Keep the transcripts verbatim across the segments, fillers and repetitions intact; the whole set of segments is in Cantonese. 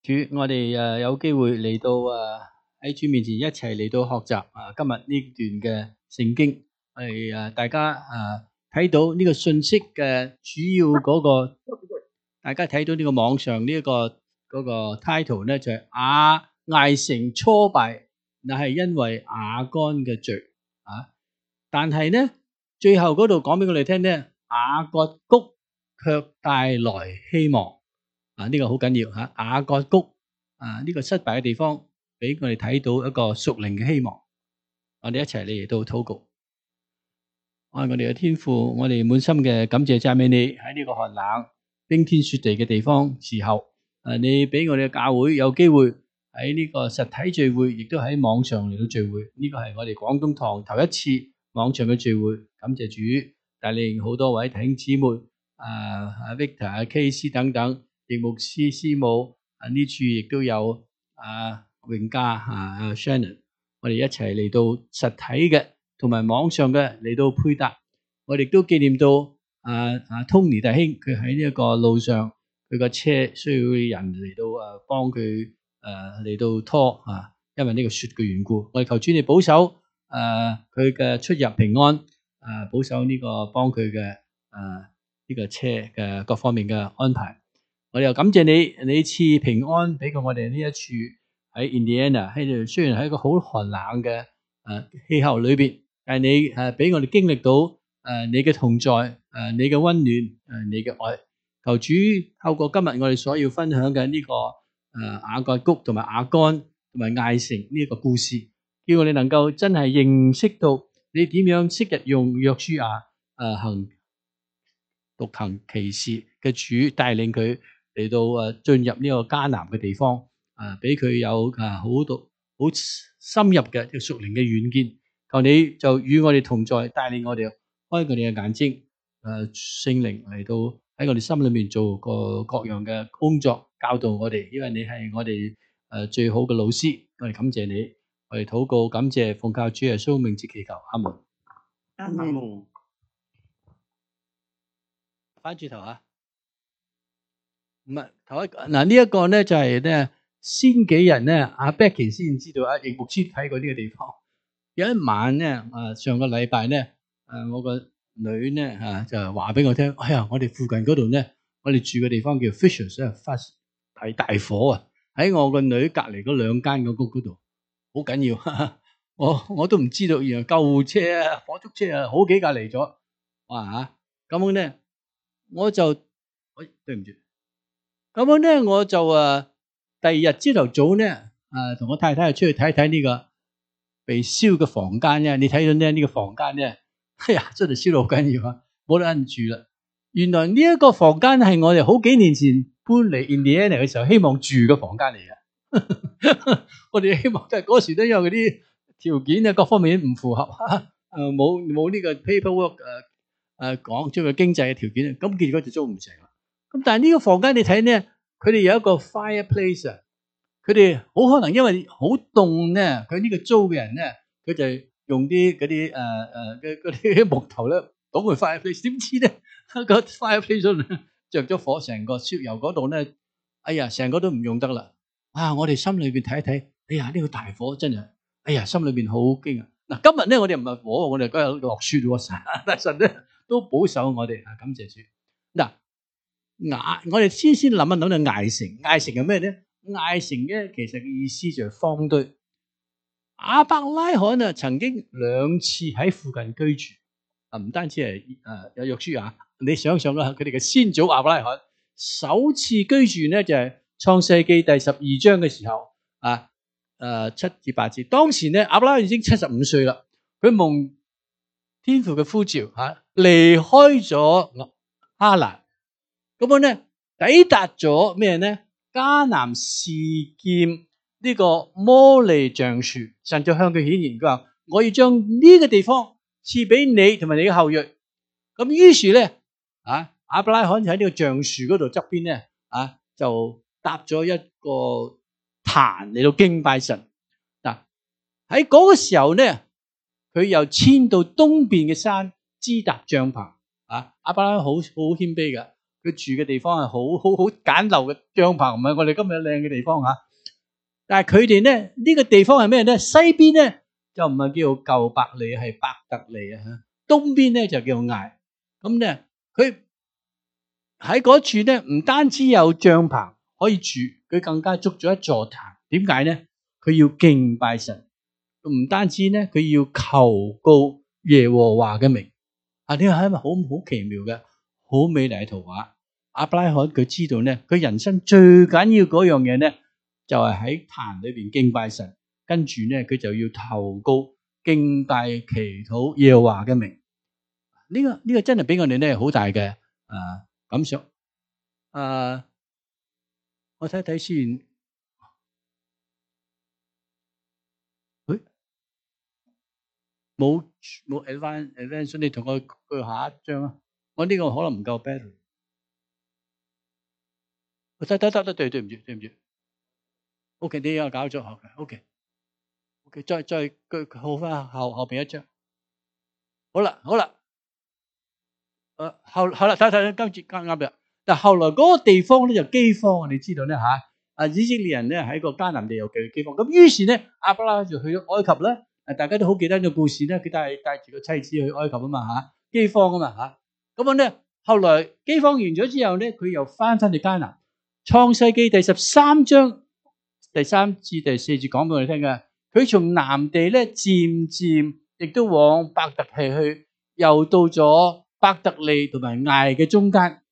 主，我哋誒有機會嚟到誒喺主面前一齊嚟到學習啊！今日呢段嘅聖經，我哋誒大家誒睇到呢個信息嘅主要嗰個，大家睇到呢個網上呢一個嗰個 title 咧，就係亞艾城挫敗，那係因為亞干嘅罪啊！但係咧，最後嗰度講俾我哋聽咧，雅各谷卻帶來希望。啊！呢、這個好緊要嚇，雅各谷啊呢、這個失敗嘅地方，俾我哋睇到一個屬靈嘅希望。我哋一齊嚟到禱告。愛我哋嘅天父，我哋滿心嘅感謝讚美你，喺呢個寒冷冰天雪地嘅地方時候，誒你俾我哋嘅教會有機會喺呢個實體聚會，亦都喺網上嚟到聚會。呢、這個係我哋廣東堂頭一次網上嘅聚會，感謝主帶領好多位弟兄姊妹，啊阿 Victor、阿 K C 等等。葉牧師師母啊，呢處亦都有啊永嘉啊 Shannon， 我哋一齊嚟到實體嘅同埋網上嘅嚟到配搭，我哋都紀念到啊啊 Tony 弟兄，佢喺呢一個路上，佢個車需要人嚟到啊幫佢誒嚟到拖啊，因為呢個雪嘅緣故，我哋求主你保守誒佢嘅出入平安，啊保守呢個幫佢嘅啊呢個車嘅各方面嘅安排。我哋又感謝你，你賜平安俾過我哋呢一處喺 Indiana 喺度，雖然喺一個好寒冷嘅誒氣候裏邊，但係你誒俾我哋經歷到誒你嘅同在，誒你嘅溫暖，誒你嘅愛。求主透過今日我哋所要分享嘅呢個誒雅各谷同埋亞干同埋艾城呢一個故事，叫我哋能夠真係認識到你點樣昔日用約書亞誒行獨行奇事嘅主帶領佢。嚟到誒進入呢個迦南嘅地方，啊，俾佢有啊好多好深入嘅屬靈嘅遠見。求你就與我哋同在，帶領我哋開我哋嘅眼睛，誒聖靈嚟到喺我哋心裏面做個各樣嘅工作，教導我哋。因為你係我哋誒最好嘅老師，我哋感謝你，我哋禱告感謝，奉靠主耶穌名字祈求，阿門。 阿門。 翻轉頭啊！唔係頭一嗱呢一個咧就係咧先幾日咧阿 Becky 先知道，阿葉牧師睇過呢個地方。有一晚咧啊上個禮拜咧誒我個女咧嚇就話俾我聽，哎呀我哋附近嗰度咧我哋住嘅地方叫 Fishers 啊發係大火啊，喺我個女隔離嗰兩間嘅屋嗰度好緊要，哈哈我我都唔知道，原來救護車啊火燭車啊好幾架嚟咗，哇嚇咁樣咧我就哎對唔住。咁樣咧，我就誒第二日朝頭早咧，誒同我太太出去睇睇呢個被燒嘅房間咧。你睇到咧呢個房間咧，哎呀，真係燒到好緊要啊，冇得人住啦。原來呢一個房間係我哋好幾年前搬嚟 Indiana 嘅時候希望住嘅房間嚟嘅。我哋希望都係嗰時都因為嗰啲條件啊各方面唔符合，誒冇冇呢個 paperwork 誒誒講出個經濟嘅條件，咁結果就租唔成啦。咁但係呢個房間你睇咧，佢哋有一個 fireplace 啊，佢哋好可能因為好凍咧，佢呢個租嘅人咧，佢就用啲嗰啲誒誒嘅嗰啲木頭咧倒去 fireplace，點知咧個 fireplace 度着咗火，成個燒油嗰度咧，哎呀，成個都唔用得啦！啊，我哋心裏邊睇一睇，哎呀，呢個大火真係，哎呀，心裏邊好驚啊！嗱，今日咧我哋唔係火，我哋嗰日落雪喎，但係神咧都保守我哋啊，感謝主。嗱。雅，我哋先先諗一諗就艾城，艾城係咩咧？艾城咧其實嘅意思就係荒堆。亞伯拉罕啊，曾經兩次喺附近居住，啊唔單止係誒有約書亞，你想想啦，佢哋嘅先祖亞伯拉罕首次居住咧就係創世記第十二章嘅時候，啊誒七至八節，當時咧亞伯拉罕已經七十五歲啦，佢蒙天父嘅呼召吓，離開咗哈蘭。咁樣咧，抵達咗咩咧？迦南示劍呢個摩利橡樹，神就向佢顯現，佢話：我要將呢個地方賜俾你同埋你嘅後裔。咁於是咧，啊亞伯拉罕喺呢個橡樹嗰度側邊咧，啊就搭咗一個壇嚟到敬拜神。嗱喺嗰個時候咧，佢又遷到東邊嘅山支搭帳篷。啊亞伯拉罕好好謙卑嘅。 佢住嘅地方係好好好簡陋嘅帳篷，唔係我哋今日靚嘅地方嚇。但係佢哋咧呢個地方係咩咧？西邊咧就唔係叫舊伯利，係伯特利啊嚇。東邊咧就叫艾。咁咧佢喺嗰處咧唔單止有帳篷可以住，佢更加築咗一座壇。點解咧？佢要敬拜神，唔單止咧佢要求告耶和華嘅名。啊，呢個係咪好好奇妙嘅、好美麗嘅圖畫？亞伯拉罕佢知道咧，佢人生最緊要嗰樣嘢咧，就係喺壇裏邊敬拜神，跟住咧佢就要求告、敬拜、祈禱耶和華嘅名。呢個呢個真係俾我哋咧好大嘅啊感想。啊，我睇睇先。誒，冇冇 advance advance，你同我去下一張啊！我呢個可能唔夠 battery。得得得得，對對唔住對唔住。OK， 你又搞咗 OK OK， 再再佢好翻後後邊一張。好啦好啦，誒後好啦睇睇今次啱啱啦。但後來嗰個地方咧就饑荒，你知道咧嚇。啊，以色列人咧喺個迦南地又嘅饑荒，咁於是咧亞伯拉罕就去咗埃及啦。誒大家都好記得呢個故事咧，佢帶帶住個妻子去埃及啊嘛嚇，饑荒啊嘛嚇。咁樣咧後來饑荒完咗之後咧，佢又翻返去迦南。創世記第十三章第三至第四節講俾我哋聽嘅，佢從南地咧漸漸亦都往伯特利去，又到咗伯特利同埋艾嘅中間。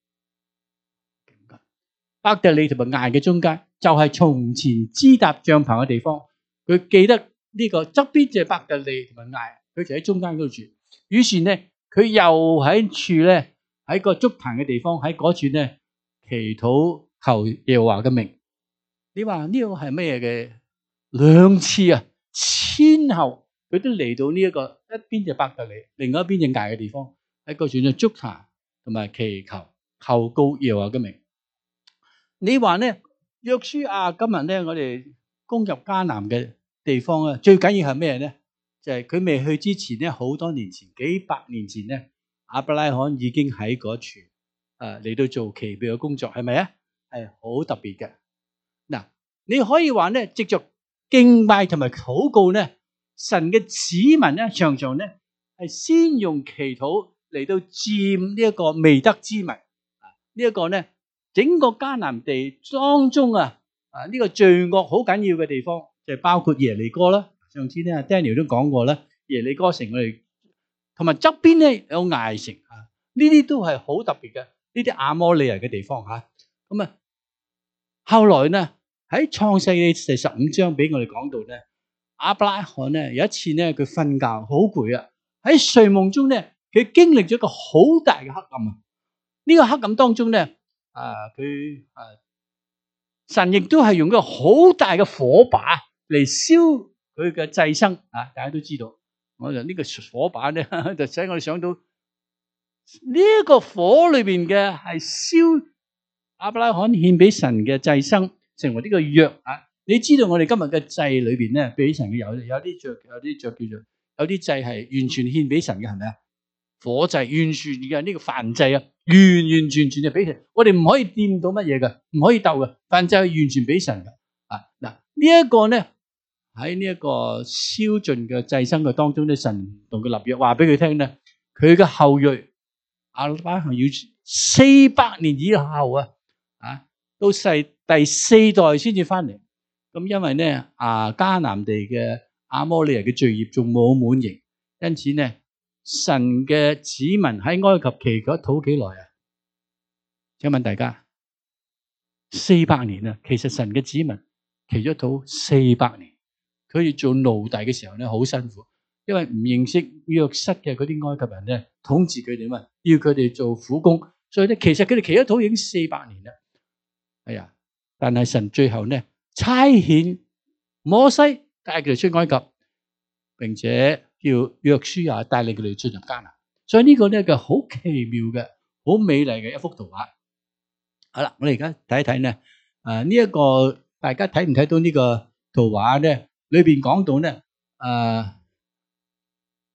伯特利同埋艾嘅中間就係從前支搭帳篷嘅地方。佢記得呢個側邊就係伯特利同埋艾，佢就喺中間嗰度住。於是咧，佢又喺處咧喺個築壇嘅地方喺嗰處咧祈禱求耶和華嘅名。你話呢個係咩嘅？兩次啊，先後佢都嚟到呢一個一邊就伯特利，另外一邊就艾嘅地方喺嗰處咧築壇同埋祈求求告耶和華嘅名。你話咧，約書亞今日咧，我哋攻入迦南嘅地方咧，最緊要係咩咧？就係佢未去之前咧，好多年前，幾百年前咧，亞伯拉罕已經喺嗰處誒嚟到做奇妙嘅工作，係咪啊？係好特別嘅。嗱，你可以話咧，藉着敬拜同埋禱告咧，神嘅子民咧，常常咧係先用祈禱嚟到佔呢一個未得之民。啊，呢一個咧。整個迦南地當中啊，啊呢個罪惡好緊要嘅地方，就係包括耶利哥啦。上次咧 Daniel 都講過啦，耶利哥城我哋同埋側邊咧有艾城啊，呢啲都係好特別嘅，呢啲亞摩利人嘅地方吓。咁啊，後來呢喺創世記第十五章俾我哋講到咧，亞伯拉罕咧有一次咧佢瞓覺好攰啊，喺睡夢中咧佢經歷咗一個好大嘅黑暗啊。呢個黑暗當中咧。啊！佢啊，神亦都係用一個好大嘅火把嚟燒佢嘅祭牲啊！大家都知道，我就呢個火把咧，就使我哋想到呢一個火裏邊嘅係燒亞伯拉罕獻俾神嘅祭牲，成為呢個約啊！你知道我哋今日嘅祭裏邊咧，俾神嘅有有啲著有啲著叫做有啲祭係完全獻俾神嘅，係咪啊？火祭完全嘅呢個燔祭啊！完完全全就俾神，我哋唔可以掂到乜嘢嘅，唔可以鬥嘅，燔祭係完全俾神嘅。啊嗱，呢一個咧喺呢一個燒盡嘅祭牲嘅當中咧，神同佢立約，話俾佢聽咧，佢嘅後裔亞伯拉罕要四百年以後啊，啊到世第四代先至翻嚟。咁因為咧啊迦南地嘅亞摩利人嘅罪孽仲冇滿盈，因此咧。神嘅子民喺埃及祈咗禱幾耐啊？請問大家，四百年啊！其實神嘅子民祈咗禱四百年，佢哋做奴隸嘅時候咧好辛苦，因為唔認識約瑟嘅嗰啲埃及人咧統治佢哋嘛，要佢哋做苦工，所以咧其實佢哋祈咗禱已經四百年啦。係啊，但係神最後咧差遣摩西帶佢哋出埃及，並且。叫約書亞帶領佢哋進入迦南，所以呢個咧個好奇妙嘅、好美麗嘅一幅圖畫。好啦，我哋而家睇一睇咧，誒呢一個大家睇唔睇到呢個圖畫咧？裏邊講到咧，誒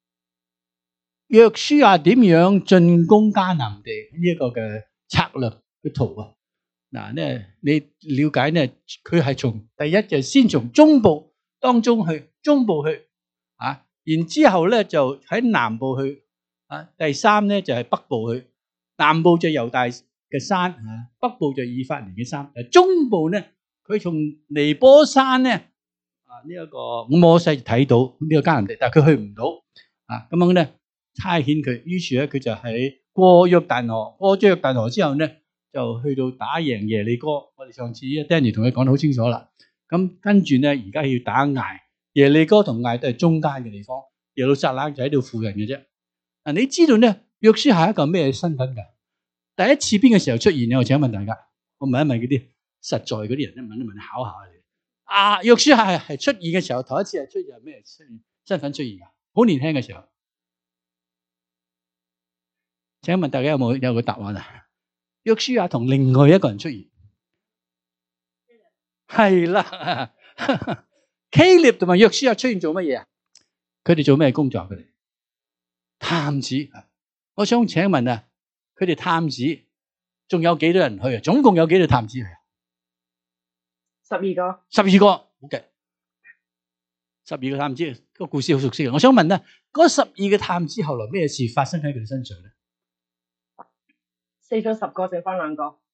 約書亞點樣進攻迦南地呢一個嘅策略嘅圖啊。嗱咧，你了解咧，佢係從第一就先從中部當中去，中部去啊，然之後咧就喺南部去啊，第三咧就係北部去，南部就猶大嘅山啊，北部就以法蓮嘅山，誒中部咧佢從尼波山咧啊呢一個摩西睇到呢個迦南地，但係佢去唔到啊，咁樣咧差遣佢，於是咧佢就喺過約旦河，過咗約旦河之後咧。就去到打贏耶利哥，我哋上次 Danny 同佢講得好清楚啦。咁跟住咧，而家要打艾，耶利哥同艾都係中間嘅地方，耶路撒冷就喺度附近嘅啫。嗱，你知道咧，約書亞係一個咩身份㗎？第一次邊個時候出現咧？我請問大家，我問一問嗰啲實在嗰啲人咧，問一問考下你。啊，約書亞係係出現嘅時候，頭一次係出現係咩身份出現㗎？好年輕嘅時候。請問大家有冇有個答案啊？約書亞同另外一個人出現，係啦。Caleb 同埋約書亞出現做乜嘢啊？佢哋做咩工作？佢哋探子。我想請問啊，佢哋探子仲有幾多人去啊？總共有幾多探子去啊？ 十二個。 十二個，好嘅。十二個探子，個故事好熟悉嘅。我想問咧，嗰十二個探子後來咩事發生喺佢哋身上咧？ 死咗十個，剩翻兩個。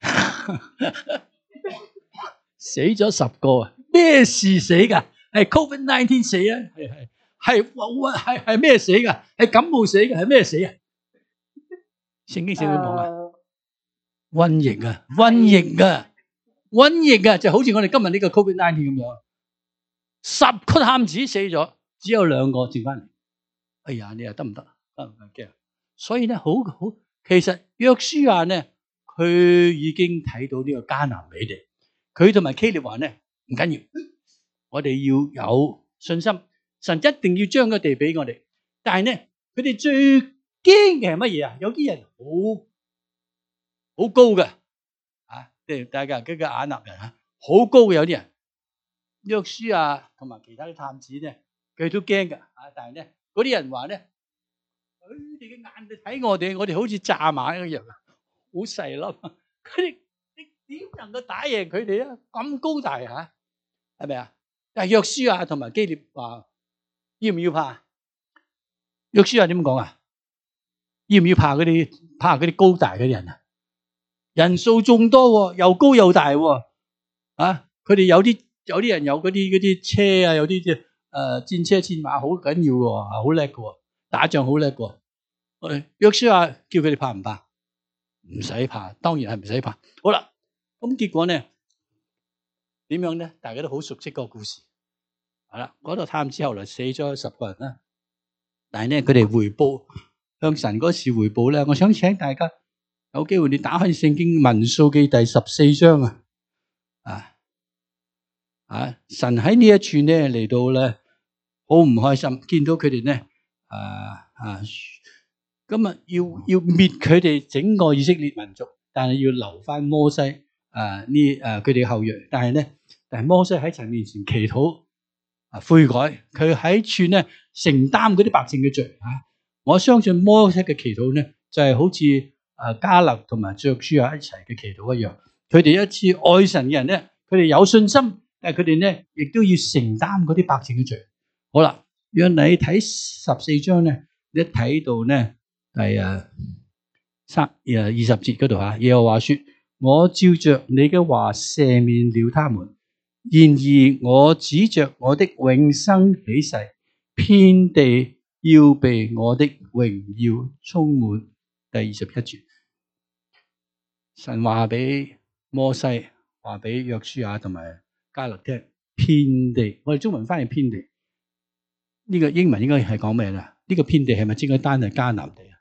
死咗十個啊！咩事死㗎？係 Covid 十九 死啊？係係係係係咩死㗎？係感冒死㗎？係咩死啊？聖經寫點講啊？瘟疫啊！瘟疫啊！瘟疫啊！就好似我哋今日呢個 Covid 十九 咁樣，十個探子死咗，只有兩個剩翻嚟。哎呀，你又得唔得？得唔得驚？所以咧，好好。其實約書亞咧，佢已經睇到呢個迦南美地。佢同埋基列話咧，唔緊要，我哋要有信心，神一定要將個地俾我哋。但係咧，佢哋最驚嘅係乜嘢啊？有啲人好好高嘅，啊，即係大家嗰個亞納人啊，好高嘅有啲人。約書亞同埋其他啲探子咧，佢都驚㗎，啊！但係咧，嗰啲人話咧。佢哋嘅眼嚟睇我哋，我哋好似蚱蜢一樣啊，好細粒。佢哋你點能夠打贏佢哋啊？咁高大吓，係咪啊？但係約書亞同埋基列話要唔要怕？約書亞點講啊？要唔要怕嗰啲怕嗰啲高大嘅人啊？人數眾多，又高又大，啊！佢哋有啲有啲人有嗰啲嗰啲車啊，有啲誒戰車戰馬好緊要嘅，好叻嘅。打仗好叻喎，約書亞叫佢哋怕唔怕？唔使怕，當然係唔使怕。好啦，咁結果咧點樣咧？大家都好熟悉個故事，係啦。嗰度探子後來死咗十個人啦，但係咧佢哋回報向神嗰時回報咧，我想請大家有機會你打開聖經民數記第十四章啊，啊啊！神喺呢一處咧嚟到咧好唔開心，見到佢哋咧。啊啊！咁啊，要要滅佢哋整個以色列民族，但係要留翻摩西啊呢誒佢哋嘅後裔。但係咧，但係摩西喺神面前祈禱啊悔改，佢喺處咧承擔嗰啲百姓嘅罪啊！我相信摩西嘅祈禱咧就係、是、好似誒迦勒同埋約書亞一齊嘅祈禱一樣。佢哋一次愛神嘅人咧，佢哋有信心，但係佢哋咧亦都要承擔嗰啲百姓嘅罪。好啦。讓你睇十四章咧，你一睇到咧係誒三誒二十節嗰度吓，耶和華說：我照着你嘅話赦免了他們，然而我指着我的永生起誓，遍地要被我的榮耀充滿。第二十一節，神話俾摩西，話俾約書亞同埋迦勒聽，遍地，我哋中文翻譯遍地。呢個英文應該係講咩啦？呢個遍地係咪應該單係迦南地啊？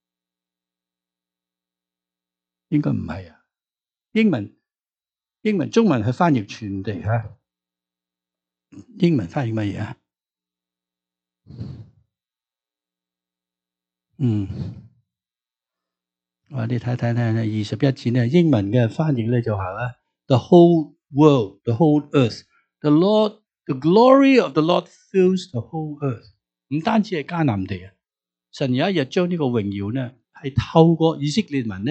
應該唔係啊。英文英文中文係翻譯全地吓。英文翻譯乜嘢啊？嗯，我哋睇睇睇二十一節咧，英文嘅翻譯咧就係咧 ，the whole world, the whole earth, the Lord. The glory of the Lord fills the whole earth。唔單止係迦南地啊，神有一日將呢個榮耀咧，係透過以色列民咧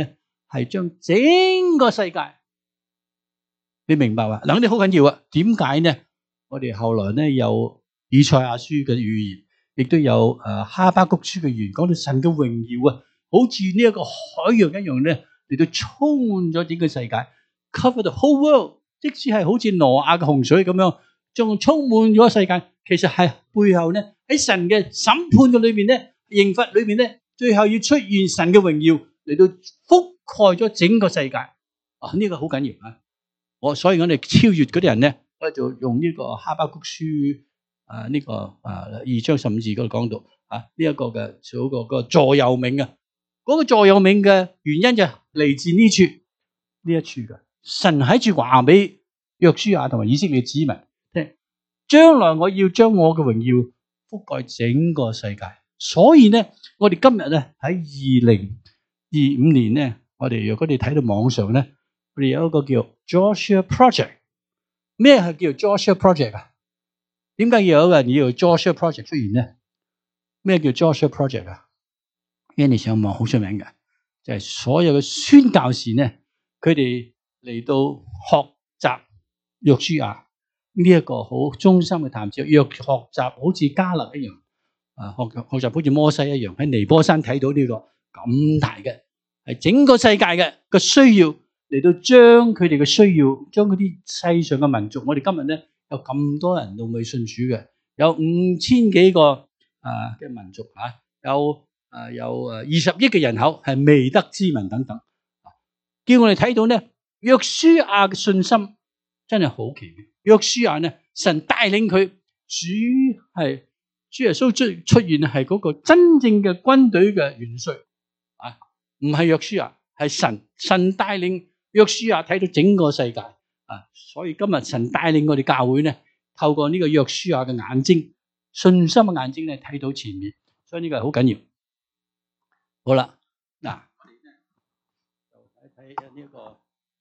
係將整個世界，你明白嘛？嗱，呢啲好緊要啊！點解呢？我哋後來呢有以賽亞書嘅預言，亦都有誒哈巴谷書嘅預言，講到神嘅榮耀啊，好似呢一個海洋一樣咧，嚟到充滿咗整個世界 ，cover the whole world。即使係好似挪亞嘅洪水咁樣，仲充滿咗世界，其實係背後咧喺神嘅審判嘅裏邊咧，刑罰裏邊咧，最後要出現神嘅榮耀嚟到覆蓋咗整個世界。啊，呢個好緊要啊！我所以我哋超越嗰啲人咧，我就用呢個哈巴谷書啊呢個啊二章十五字嗰度講到啊呢一個嘅做個個座右銘啊，嗰個座右銘嘅原因就嚟自呢處呢一處嘅神喺處話俾約書亞同埋以色列子民聽，將來我要將我嘅榮耀覆蓋整個世界。所以咧，我哋今日咧喺二零二五年咧，我哋若果你睇到網上咧，我哋有一個叫 Joshua Project。咩係叫 Joshua Project 啊？點解要有一個人要 Joshua Project 出現咧？咩叫 Joshua Project 啊？因為你上網好出名嘅，就係所有嘅宣教士咧，佢哋嚟到學習約書亞呢一個好忠心嘅探子，約學習好似迦勒一樣，啊學學習好似摩西一樣，喺尼波山睇到呢個咁大嘅，係整個世界嘅個需要嚟到將佢哋嘅需要，將嗰啲世上嘅民族，我哋今日咧有咁多人都未信主嘅，有五千幾個啊嘅民族啊，有啊有誒二十億嘅人口係未得之民等等，叫我哋睇到咧約書亞嘅信心真係好奇妙。約書亞咧，神帶領佢，主係主耶穌出出現係嗰個真正嘅軍隊嘅元帥啊，唔係約書亞，係神神帶領約書亞睇到整個世界啊，所以今日神帶領我哋教會咧，透過呢個約書亞嘅眼睛，信心嘅眼睛咧睇到前面，所以呢個係好緊要。好啦，嗱，我哋咧就睇睇呢一個。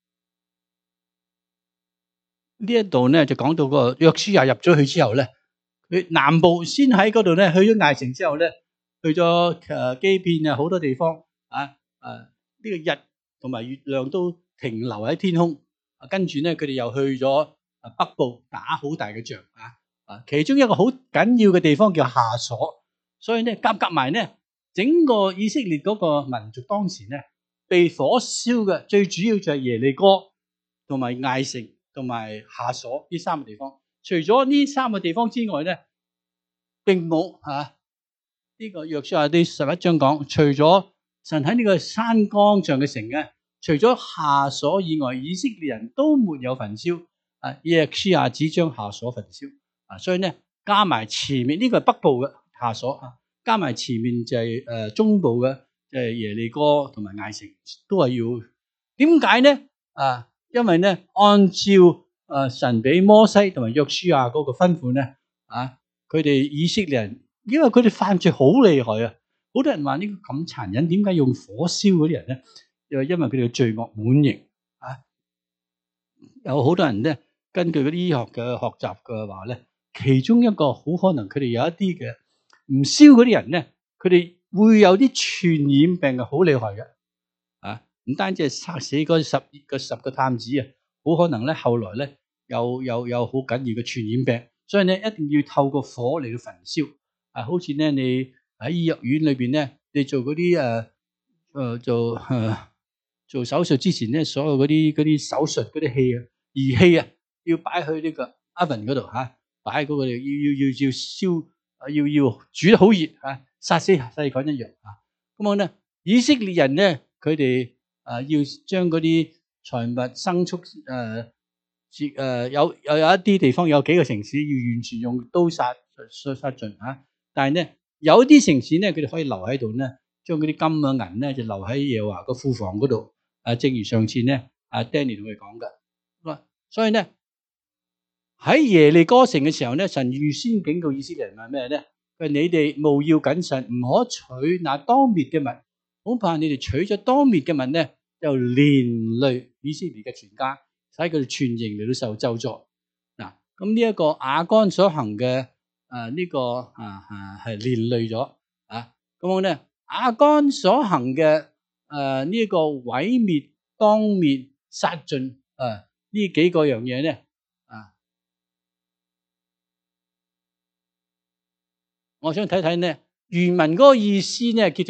呢一度咧就講到個約書亞入咗去之後咧，佢南部先喺嗰度咧，去咗艾城之後咧，去咗誒基遍啊好多地方啊，誒、啊、呢、這個日同埋月亮都停留喺天空，啊、跟住咧佢哋又去咗北部打好大嘅仗啊，啊其中一個好緊要嘅地方叫夏瑣，所以咧夾夾埋咧整個以色列嗰個民族當時咧被火燒嘅最主要就係耶利哥同埋艾城。同埋夏瑣呢三個地方，除咗呢三個地方之外咧，並冇吓呢個約書亞第十一章講，除咗神喺呢個山崗上嘅城咧，除咗夏瑣以外，以色列人都沒有焚燒。啊，約書亞只將夏瑣焚燒。啊，所以咧加埋前面呢、這個係北部嘅夏瑣啊，加埋前面就係、是、誒、呃、中部嘅就係耶利哥同埋艾城，都係要點解咧？啊？因為咧，按照誒神俾摩西同埋約書亞嗰個吩咐咧，啊，佢哋以色列人，因為佢哋犯罪好厲害啊，好多人話呢個咁殘忍，點解用火燒嗰啲人咧？又因為佢哋嘅罪惡滿盈啊，有好多人咧，根據嗰啲醫學嘅學習嘅話咧，其中一個好可能佢哋有一啲嘅唔燒嗰啲人咧，佢哋會有啲傳染病嘅，好厲害嘅。唔單止係殺死嗰十個十個探子啊，好可能咧後來咧有有有好緊要嘅傳染病，所以咧一定要透過火嚟到焚燒。啊，好似咧你喺醫藥院裏邊咧，你做嗰啲誒誒做誒、呃、做手術之前咧，所有嗰啲嗰啲手術嗰啲器啊儀器啊，要擺去呢個 oven 嗰度嚇，擺喺嗰個要要要要燒啊，要要煮得好熱嚇，殺死細菌一樣啊。咁我咧以色列人咧，佢哋。啊！要將嗰啲財物牲畜誒，誒、呃、有有有一啲地方有幾個城市要完全用刀殺殺殺盡嚇，但係咧有啲城市咧佢哋可以留喺度咧，將嗰啲金啊銀咧就留喺耶和華個庫房嗰度。啊，正如上次咧阿 Danny 同佢講嘅，所以咧喺耶利哥城嘅時候咧，神預先警告以色列人係咩咧？佢話你哋務要謹慎，唔可取那當滅嘅物。恐怕你哋取咗當滅嘅物咧，就連累以色列嘅全家，使佢哋全營嚟到受咒詛。嗱，咁呢一個亞干所行嘅誒呢個啊啊係連累咗啊。咁我咧亞干所行嘅誒呢一個毀滅、當滅、殺盡啊呢幾個樣嘢咧啊，我想睇睇咧原文嗰個意思咧叫做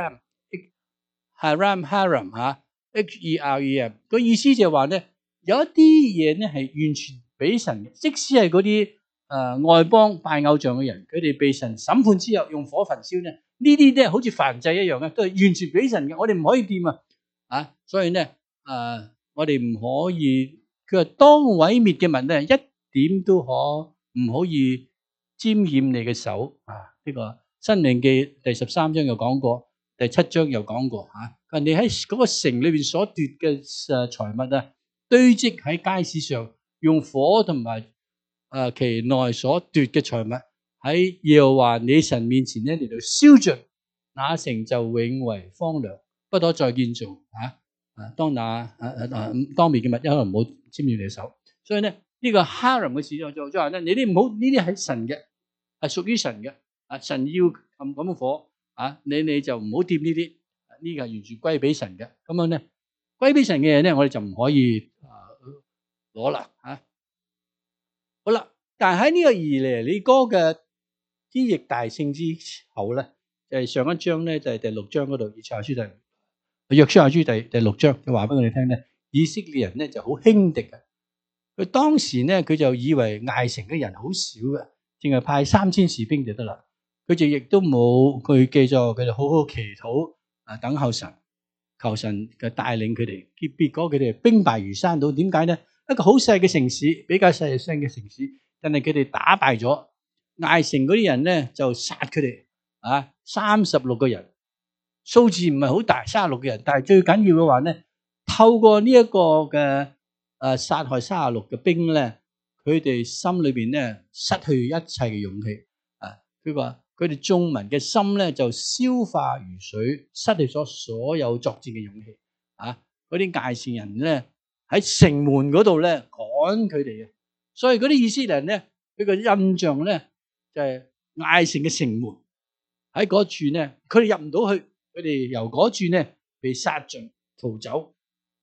haram，haram haram 嚇 ，h e r e m 個意思就係話咧有一啲嘢咧係完全俾神嘅，即使係嗰啲誒外邦拜偶像嘅人，佢哋被神審判之後用火焚燒咧，呢啲咧好似燔祭一樣嘅，都係完全俾神嘅，我哋唔可以掂啊！啊，所以咧誒、呃，我哋唔可以。佢話當毀滅嘅物咧，一點都可唔可以沾染你嘅手啊！呢、這個申命記第十三章又講過，第七章又講過嚇。佢、啊、你喺嗰個城裏邊所奪嘅誒財物啊，堆積喺街市上，用火同埋誒其內所奪嘅財物喺耶和華你神面前咧嚟到燒盡，那城就永為荒涼，不可再建造嚇。啊，當那啊啊啊當滅嘅物，一可能唔好沾住你手，所以咧呢、這個 haram 嘅事就就即係話咧，你啲唔好呢啲係神嘅，係屬於神嘅，啊神要咁咁嘅火，啊你你就唔好掂呢啲，呢個係完全歸俾神嘅，咁樣咧歸俾神嘅嘢咧，我哋就唔可以啊攞啦，吓好啦，但係喺呢個以利尼哥嘅啲役大勝之後咧，就係、是、上一章咧就係、是、第六章嗰度以賽亞書第約書亞書第第六章，就話俾我哋聽咧，以色列人咧就好輕敵嘅。佢當時咧，佢就以為艾城嘅人好少嘅，淨係派三千士兵就得啦。佢就亦都冇佢記咗，佢就好好祈禱啊，等候神，求神嘅帶領佢哋。結結果佢哋兵敗如山倒。點解咧？一個好細嘅城市，比較細細嘅城市，但係佢哋打敗咗艾城嗰啲人咧，就殺佢哋啊，三十六個人。數字唔係好大，三十六個人，但係最緊要嘅話咧，透過呢一個嘅誒殺害三十六嘅兵咧，佢哋心裏邊咧失去一切嘅勇氣啊！佢話佢哋眾民嘅心咧就消化如水，失去咗所有作戰嘅勇氣啊！嗰啲艾城人咧喺城門嗰度咧趕佢哋嘅，所以嗰啲以色列人咧佢個印象咧就係艾城嘅城門喺嗰處咧，佢哋入唔到去。佢哋由嗰處咧被殺盡逃走。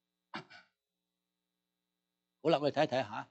好啦，我哋睇一睇下。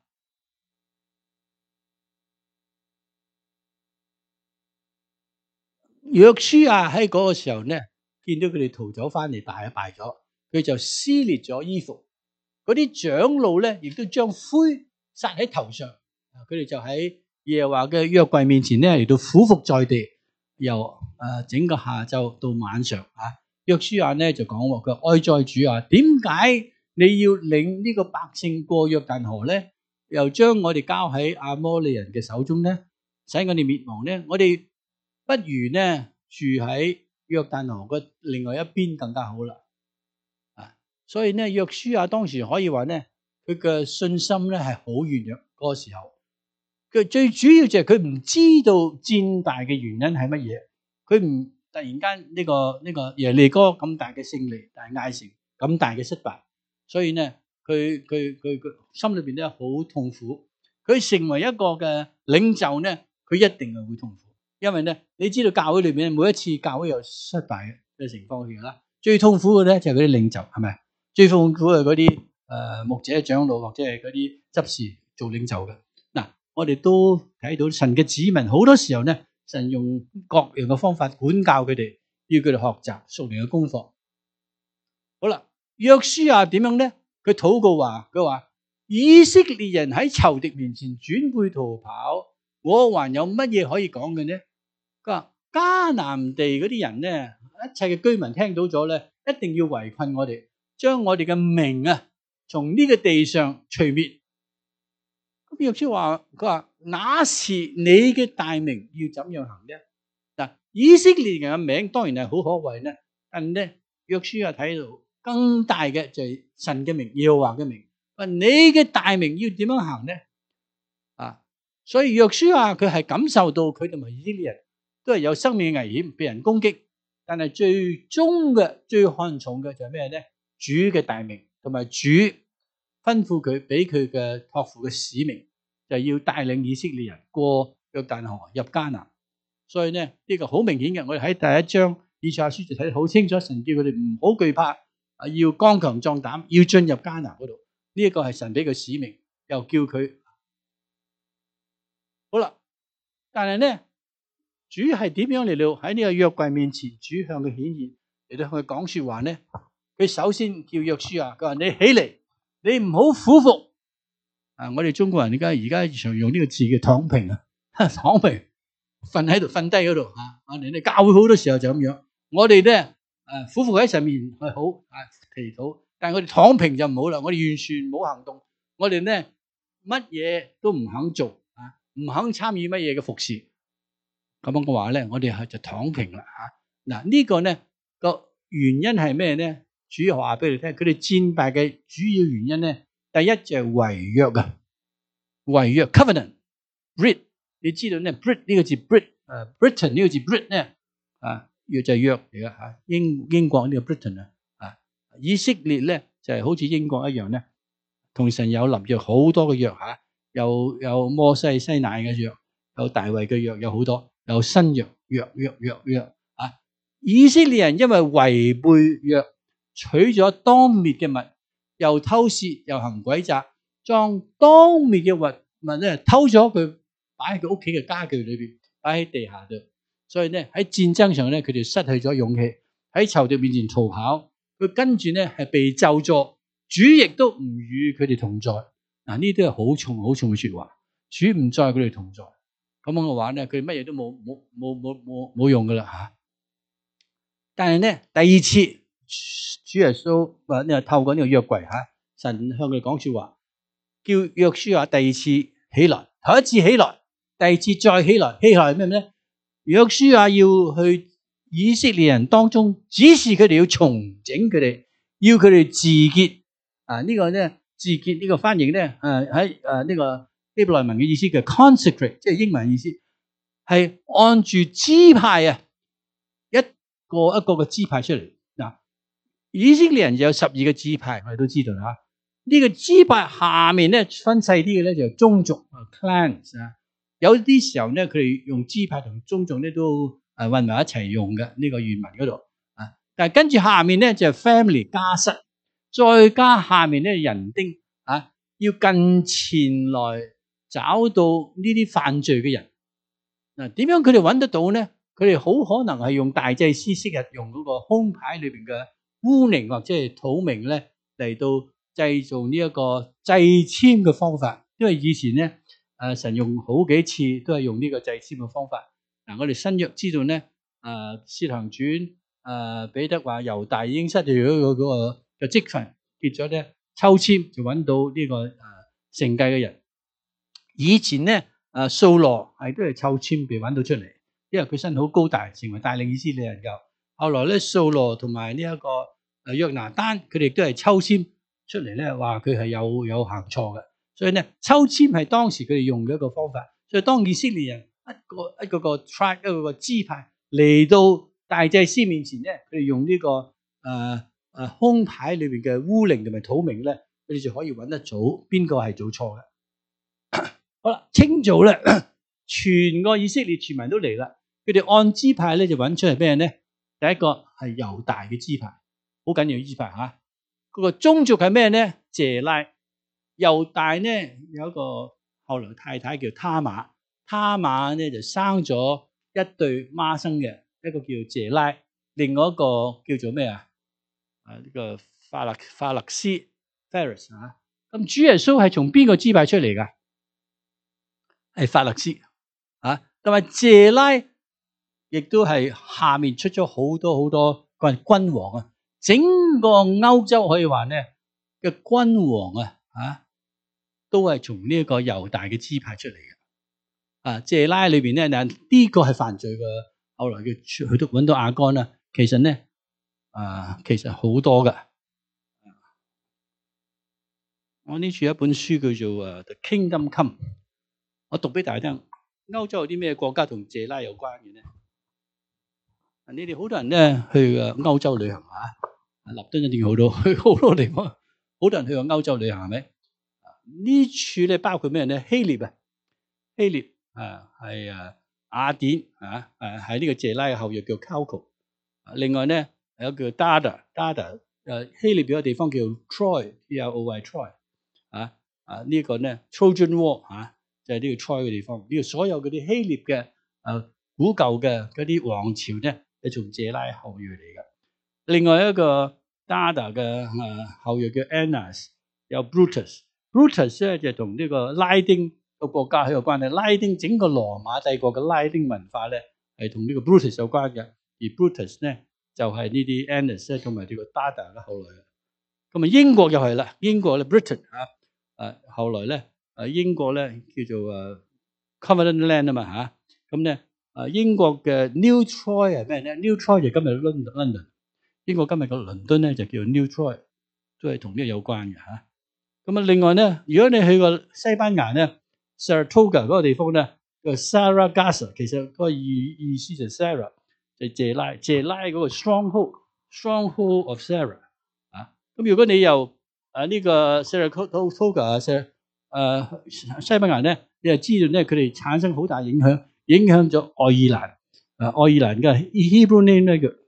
約書亞喺嗰個時候咧，見到佢哋逃走翻嚟，敗一敗咗，佢就撕裂咗衣服。嗰啲長老咧，亦都將灰撒喺頭上。佢哋就喺耶和華嘅約櫃面前咧嚟到俯伏在地。由誒整個下晝到晚上啊，約書亞咧就講喎，佢話哀哉主啊，點解你要領呢個百姓過約旦河咧？又將我哋交喺亞摩利人嘅手中咧，使我哋滅亡咧？我哋不如咧住喺約旦河嘅另外一邊更加好啦。啊，所以咧約書亞當時可以話咧，佢嘅信心咧係好軟弱嗰個時候。佢最主要就係佢唔知道戰敗嘅原因係乜嘢，佢唔突然間呢個呢個耶利哥咁大嘅勝利，但係艾城咁大嘅失敗，所以咧佢佢佢佢心裏邊咧好痛苦。佢成為一個嘅領袖咧，佢一定係會痛苦，因為咧你知道教會裏邊每一次教會有失敗嘅情況嘅啦，最痛苦嘅咧就係嗰啲領袖，係咪？最痛苦係嗰啲誒牧者長老或者係嗰啲執事做領袖嘅。我哋都睇到神嘅子民好多時候咧，神用各樣嘅方法管教佢哋，要佢哋學習屬靈嘅功課。好啦，約書亞點樣咧？佢禱告話，佢話以色列人喺仇敵面前轉背逃跑，我還有乜嘢可以講嘅呢？佢話迦南地嗰啲人咧，一切嘅居民聽到咗咧，一定要圍困我哋，將我哋嘅名啊從呢個地上除滅。咁約書話佢話那時你嘅大名要怎樣行呢？嗱，以色列人嘅名當然係好可畏咧，但咧約書亞睇到更大嘅就係神嘅名，耶和華嘅名。話你嘅大名要點樣行呢？啊，所以約書亞佢係感受到佢同埋以色列人都係有生命危險，被人攻擊，但係最終嘅最看重嘅就係咩咧？主嘅大名同埋主吩咐佢俾佢嘅託付嘅使命，就係要帶領以色列人過約旦河入迦南。所以咧呢個好明顯嘅，我哋喺第一章以賽亞書就睇得好清楚，神叫佢哋唔好懼怕，啊要剛強壯膽，要進入迦南嗰度。呢一個係神俾佢使命，又叫佢好啦。但係咧，主係點樣嚟到喺呢個約櫃面前，主向佢顯現嚟到向佢講說話呢？佢首先叫約書亞，佢話你起嚟，你唔好俯伏。啊，我哋中國人而家而家常用呢個字叫躺平啊，躺平，瞓喺度，瞓低嗰度啊。我哋教會好多時候就咁樣。我哋咧誒俯伏喺上面係好啊祈禱，但係我哋躺平就唔好啦。我哋完全冇行動，我哋咧乜嘢都唔肯做啊，唔肯參與乜嘢嘅服侍。咁樣嘅話咧，我哋係就躺平啦嚇。嗱、這個、呢個咧個原因係咩咧？主要話俾你聽，佢哋戰敗嘅主要原因咧，第一就係違約啊，違約 covenant，Brit， 你知道咧 Brit 呢個字 Brit， 誒 Britain 呢個字 Brit 咧啊，約就係約嚟嘅嚇，英英國呢個 Britain 啊，啊以色列咧就係好似英國一樣咧，同神有立約好多嘅約嚇，有有摩西西乃嘅約，有大衛嘅約，有好多，有新約約約約約啊！以色列人因為違背約，取咗當滅嘅物，又偷竊又行詭詐，將當滅嘅物物咧偷咗佢，擺喺佢屋企嘅家具裏邊，擺喺地下度。所以咧喺戰爭上咧，佢哋失去咗勇氣，喺仇敵面前逃跑。佢跟住咧係被咒詛，主亦都唔與佢哋同在。嗱，呢啲係好重好重嘅說話。主唔在佢哋同在，咁樣嘅話咧，佢乜嘢都冇冇冇冇冇冇用噶啦吓。但係咧第二次。主耶穌話呢，透過呢個約櫃吓，神向佢講說話，叫約書亞第二次起來，頭一次起來，第二次再起來，起來係咩咧？約書亞要去以色列人當中，指示佢哋要重整佢哋，要佢哋自潔啊！呢個咧自潔呢個翻譯咧，誒喺誒呢個希伯來文嘅意思叫 consecrate， 即係英文意思係按住支派啊，一個一個嘅支派出嚟。以色列人有十二個支派，我哋都知道啦。呢、這個支派下面咧分細啲嘅咧就係宗族 clans 啊。有啲時候咧佢哋用支派同宗族咧都誒混埋一齊用嘅呢、這個原文嗰度啊。但係跟住下面咧就係 family 家室，再加下面咧人丁啊，要近前來找到呢啲犯罪嘅人。嗱，點樣佢哋揾得到咧？佢哋好可能係用大祭司昔日用嗰個胸牌裏邊嘅烏寧或者係土明咧嚟到製造呢一個祭籤嘅方法，因為以前咧誒神用好幾次都係用呢個祭籤嘅方法。嗱，我哋新約知道咧誒使徒行傳誒彼得話猶大已經失去咗嗰個嘅職分，結咗咧抽籤就揾到呢個誒承繼嘅人。以前咧誒掃羅係都係抽籤被揾到出嚟，因為佢身好高大，成為帶領以色列人嘅。後來咧，掃羅同埋呢一個誒約拿單，佢哋都係抽籤出嚟咧，話佢係有有行錯嘅。所以咧，抽籤係當時佢哋用嘅一個方法。所以當以色列人一個一個個 tribe 一個個支派嚟到大祭司面前咧，佢哋用呢、這個誒誒、呃、胸牌裏邊嘅烏靈同埋土明咧，佢哋就可以揾得早邊個係做錯嘅。好啦，清早咧，全個以色列全民都嚟啦，佢哋按支派咧就揾出嚟咩人咧？第一個係猶大嘅支派，好緊要嘅支派吓。嗰、啊那個宗族係咩咧？謝拉。猶大咧有一個後來太太叫他瑪，他瑪咧就生咗一對孖生嘅，一個叫謝拉，另外一個叫做咩啊？啊呢、這個法勒法勒斯 Phares 啊。咁主耶穌係從邊個支派出嚟噶？係法勒斯啊。咁啊謝拉。亦都係下面出咗好多好多個君王啊！整個歐洲可以話咧嘅君王啊，啊都係從呢一個猶大嘅支派出嚟嘅。啊，謝拉裏邊咧，嗱呢個係犯罪嘅，後來佢佢都揾到亞干啦。其實咧，啊其實好多噶。我呢處有一本書叫做《The Kingdom Come》，我讀俾大家聽。歐洲有啲咩國家同謝拉有關嘅咧？你哋好多人咧去誒歐洲旅行啊，立敦一定好多，去好多地方，好多人去過歐洲旅行係咪？呢處咧包括咩咧？希臘啊，希臘啊係誒雅典啊，誒喺呢個謝拉嘅後裔叫 Chalco 另外咧有叫 Dada，Dada 誒希臘有個地方叫 Troy，T R O Y Troy 啊啊呢個咧 Trojan War 啊，就係呢個 Troy 嘅地方。呢個所有嗰啲希臘嘅誒古舊嘅嗰啲王朝咧，係從謝拉後裔嚟嘅。另外一個 Dada 嘅誒後裔叫 Anas， 有 Brutus，Brutus 咧就同呢個拉丁個國家係有關係。拉丁整個羅馬帝國嘅拉丁文化咧係同呢個 Brutus 有關嘅，而 Brutus 咧就係呢啲 Anas 咧同埋呢個 Dada 嘅後來嘅。咁啊英國又係啦，英國咧 Britain 啊誒後來咧誒英國咧叫做誒 Covenant Land 啊嘛嚇，咁咧誒英國嘅 New Troy 係咩咧 ？New Troy 就今日 London London。英國今日個倫敦咧就叫做 New Troy， 都係同呢個有關嘅嚇。咁啊，另外咧，如果你去過西班牙咧 ，Saratoga 嗰個地方咧，叫 Saragossa， 其實嗰個意意思就係 Sarah， 就係謝拉，謝拉嗰個 stronghold，stronghold of Sarah 啊。咁如果你由啊呢個 Saratoga 啊，誒西班牙咧，你就知道咧佢哋產生好大影響，影響咗愛爾蘭。啊，愛爾蘭嘅 Hebrew name 咧叫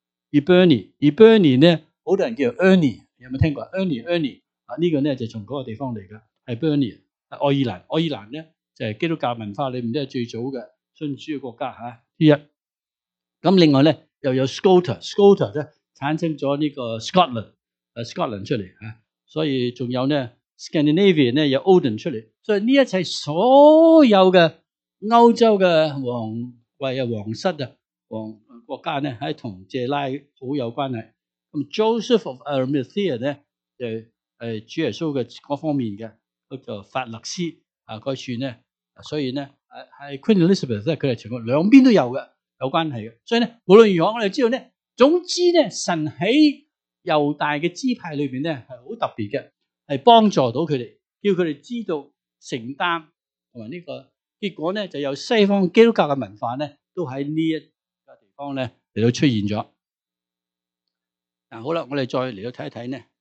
Eburnie，Eburnie 咧好多人叫 Ernie， 有冇聽過 Ernie？Ernie 啊呢個咧就從嗰個地方嚟㗎，係 Eburnie， 愛爾蘭。愛爾蘭咧就係基督教文化裏面都係最早嘅信主嘅國家嚇之一。咁另外咧又有 Scotia，Scotia 咧產生咗呢個 Scotland， 誒 Scotland 出嚟嚇，所以仲有咧 Scandinavia 咧有 Odin 出嚟，所以呢一切所有嘅歐洲嘅皇位啊、皇室啊、皇國家咧喺同謝拉好有關係。咁 Joseph of Arimathea 咧就係主耶穌嘅嗰方面嘅嗰個法勒斯啊嗰處咧，所以咧係 Queen Elizabeth 咧佢係全部兩邊都有嘅有關係嘅。所以咧無論如何我哋知道咧，總之咧神喺猶大嘅支派裏邊咧係好特別嘅，係幫助到佢哋，叫佢哋知道承擔同埋呢個結果咧就有西方基督教嘅文化咧都喺呢一個地方咧嚟到出現咗。嗱好啦，我哋再嚟到睇一睇咧。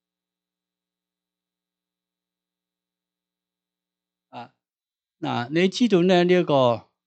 啊，嗱，你知道咧呢一個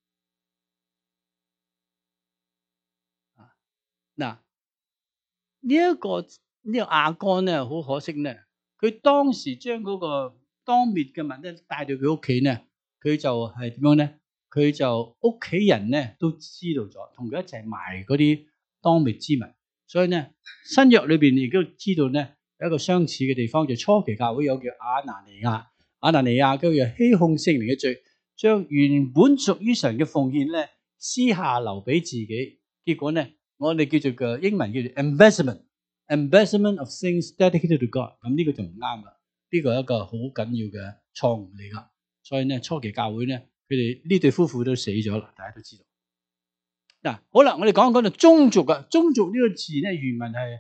啊，嗱呢一個呢個亞干咧，好可惜咧，佢當時將嗰個當滅嘅民咧帶到佢屋企咧，佢就係點樣咧？佢就屋企人咧都知道咗，同佢一齊埋嗰啲當滅之民。所以咧新約裏邊亦都知道咧有一個相似嘅地方，就初期教會有叫亞拿尼亞。亞拿尼亞佢又欺哄聖靈嘅罪，將原本屬於神嘅奉獻咧私下留俾自己，結果咧我哋叫做嘅英文叫做 embezzlement，embezzlement of things dedicated to God， 咁呢個就唔啱啦，呢個係一個好緊要嘅錯誤嚟噶。所以咧初期教會咧，佢哋呢對夫婦都死咗啦，大家都知道。嗱，好啦，我哋講講到宗族啊，宗族呢個字咧原文係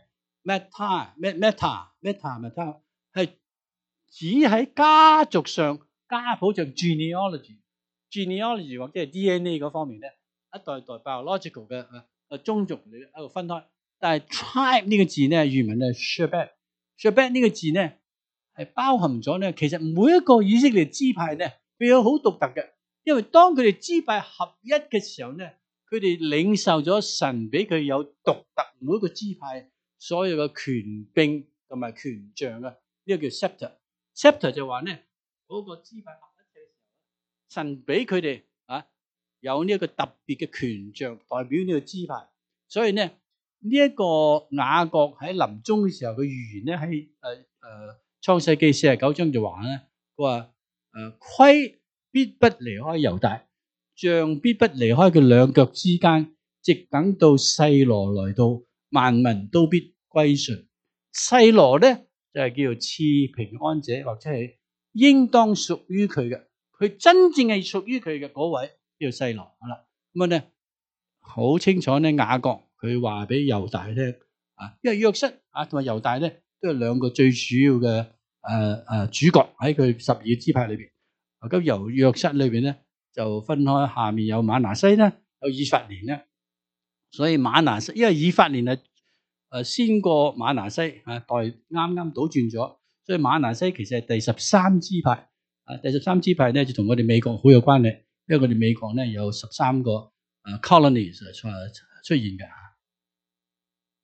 meta，meta，meta，meta 係指喺家族上家譜上 genealogy，genealogy 或者係 D N A 嗰方面咧，一代代 biological 嘅誒誒宗族嚟喺度分開。但係 tribe 呢個字咧原文係 shepherd，shepherd 呢個字咧係包含咗咧，其實每一個以色列支派咧佢有好獨特嘅，因為當佢哋支派合一嘅時候咧。佢哋領受咗神俾佢有獨特每一個支派所有嘅權柄同埋權杖啊，呢個叫 scepter。scepter 就話咧嗰個支派合一嘅時候，神俾佢哋啊有呢一個特別嘅權杖代表呢個支派。所以咧呢一個雅各喺臨終嘅時候嘅預言咧喺誒誒創世記四十九章就話咧，佢話誒虧必不離開猶大。杖必不離開佢兩腳之間，直等到細羅來到，萬民都必歸順。細羅咧就係叫做賜平安者，或者係應當屬於佢嘅，佢真正係屬於佢嘅嗰位叫做細羅。好啦，咁啊咧好清楚咧，雅各佢話俾猶大聽啊，因為約瑟啊同埋猶大咧都係兩個最主要嘅誒誒主角喺佢十二支派裏邊。咁由約瑟裏邊咧。就分開，下面有馬拿西咧，有以法蓮咧，所以馬拿西，因為以法蓮係誒先過馬拿西啊，代啱啱倒轉咗，所以馬拿西其實係第十三支派啊，第十三支派咧就同我哋美國好有關係，因為我哋美國咧有十三個誒 colonies 出出現嘅。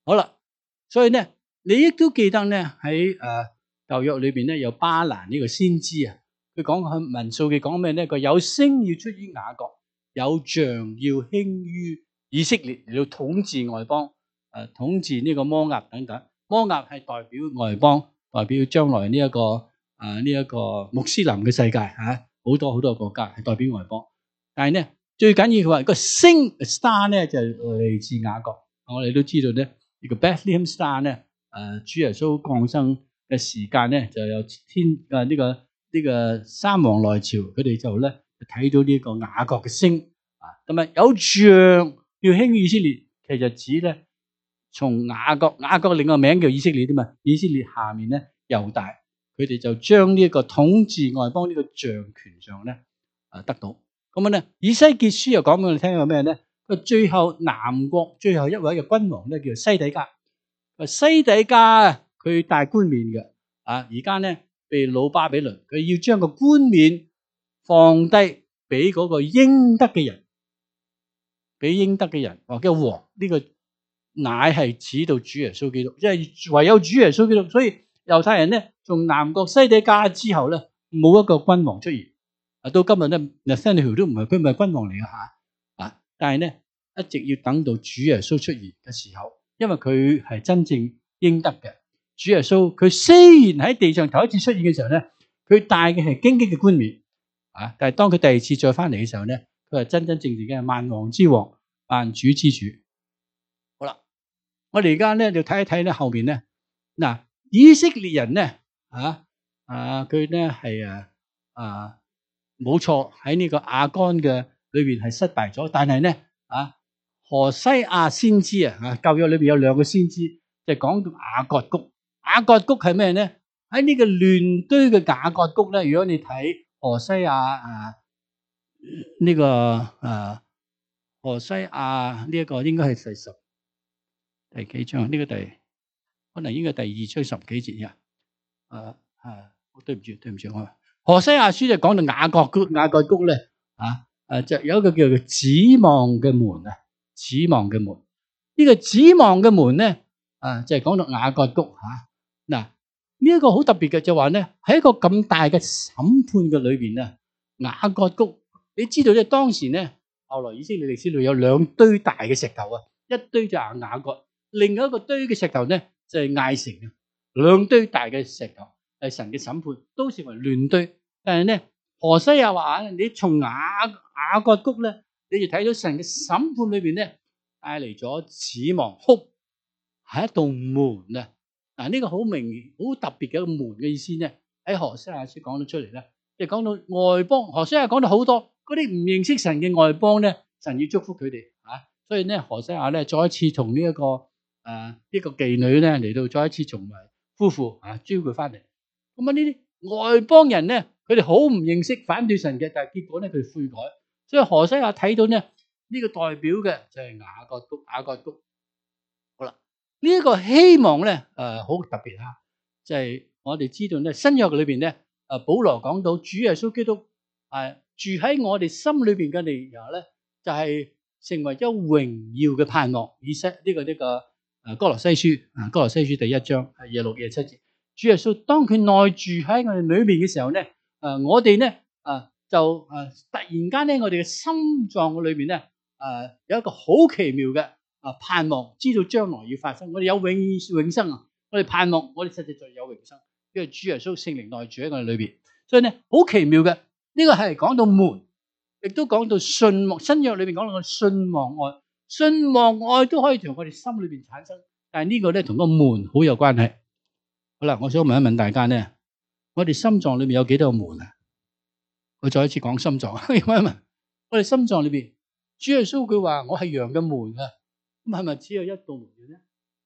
好啦，所以咧，你亦都記得咧喺誒舊約裏邊咧有巴蘭呢個先知啊，佢講喺民數記講咩咧？佢有星要出於雅各，有杖要興於以色列嚟到統治外邦，誒統治呢個摩押等等。摩押係代表外邦，代表將來呢一個啊呢一個穆斯林嘅世界嚇，好多好多國家係代表外邦。但係咧最緊要佢話個星 star 咧就係嚟自雅各。我哋都知道咧。呢個 Bethlehem Star 咧，誒主耶穌降生嘅時間咧，就有天誒呢個呢個三王來朝，佢哋就咧睇到呢個雅各嘅星啊，咁啊有杖要興以色列，其實指咧從雅各雅各另一個名叫以色列啫嘛，以色列下面咧猶大，佢哋就將呢一個統治外邦呢個杖權上咧啊得到。咁樣咧，以西結書又講俾我哋聽過咩咧？最後南國最後一位嘅君王咧，叫西底家。西底家佢戴冠冕嘅，啊而家咧被老巴比倫，佢要將個冠冕放低俾嗰個應得嘅人，俾應得嘅人或者王。呢、這個乃係指到主耶穌基督，即係唯有主耶穌基督。所以猶太人咧，從南國西底家之後咧，冇一個君王出現。啊，到今日咧，嗱，西底家都唔係佢唔係君王嚟嘅吓。但係咧，一直要等到主耶穌出現嘅時候，因為佢係真正應得嘅。主耶穌佢雖然喺地上頭一次出現嘅時候咧，佢戴嘅係荊棘嘅冠冕啊，但係當佢第二次再翻嚟嘅時候咧，佢係真真正正嘅萬王之王、萬主之主。好啦，我哋而家咧就睇一睇咧後邊咧，嗱，以色列人咧啊啊，佢咧係啊啊冇錯喺呢個亞干嘅裏邊係失敗咗，但係咧啊，何西亞先知啊，啊舊約裏邊有兩個先知，就講到雅各谷。雅各谷係咩咧？喺呢個亂堆嘅雅各谷咧，如果你睇何西亞啊呢個啊何西亞呢一個應該係第十第幾章？呢個第可能應該第二章十幾節呀。啊啊，對唔住對唔住我。何西亞書就講到雅各谷，雅各谷咧啊。誒，就有一個叫做指望嘅門啊，指望嘅門。呢個指望嘅門咧，啊，就係講到雅各谷吓。嗱，呢一個好特別嘅就話咧，喺一個咁大嘅審判嘅裏邊啊，雅各谷，你知道咧，當時咧，後來以色列歷史裏有兩堆大嘅石頭啊，一堆就係雅各，另外一個堆嘅石頭咧就係艾城啊，兩堆大嘅石頭係神嘅審判，都成為亂堆。但係咧，何西亞話你從雅雅各谷咧，你就睇到神嘅審判裏邊咧，帶嚟咗指望 hope 係一道門啊！嗱，呢個好明好特別嘅一個門嘅意思咧，喺何西亞書講到出嚟咧，即係講到外邦。何西亞講到好多嗰啲唔認識神嘅外邦咧，神要祝福佢哋啊！所以咧，何西亞咧再一次同呢一個誒呢、這個妓女咧嚟到再一次從埋夫婦啊招佢翻嚟。咁啊呢啲外邦人咧，佢哋好唔認識反對神嘅，但係結果咧佢悔改。所以何西亞睇到咧呢、這個代表嘅就係雅各谷，雅各谷。好啦，呢、這、一個希望咧誒好特別啊，就係、是、我哋知道咧新約裏邊咧誒保羅講到主耶穌基督誒住喺我哋心裏邊嘅理由咧，就係、是、成為咗榮耀嘅盼望。以西呢、這個呢、這個誒哥羅西書啊，哥羅西書第一章係廿六廿七節，主耶穌當佢內住喺我哋裏面嘅時候咧，誒我哋咧誒。就誒突然間咧，我哋嘅心臟嘅裏邊咧誒有一個好奇妙嘅啊盼望，知道將來要發生。我哋有永永生啊！我哋盼望，我哋實際上有永生，因為主耶穌聖靈內住喺我哋裏邊。所以咧好奇妙嘅，呢、這個係講到門，亦都講到信望。新約裏邊講到個信望愛，信望愛都可以從我哋心裏邊產生。但係呢個咧同個門好有關係。好啦，我想問一問大家咧，我哋心臟裏面有幾多個門啊？我再一次講心臟，問一問我哋心臟裏邊，主耶穌佢話我係羊嘅門啊，咁係咪只有一道門嘅咧？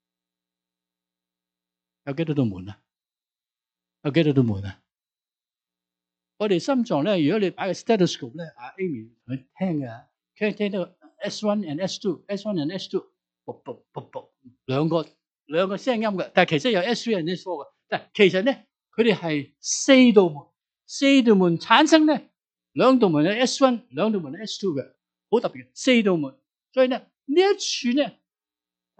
有幾多道門啊？有幾多道門啊？我哋心臟咧，如果你擺個 stethoscope 咧，阿 Amy 佢聽嘅，聽聽到 S one and S two，S one and S two， 啵啵啵啵，兩個兩個聲音嘅，但係其實有 S three and S four 嘅，但係其實咧佢哋係四道門。四道門產生咧，兩道門係 S one， 兩道門係 S two 嘅，好特別嘅四道門。所以咧呢一處咧，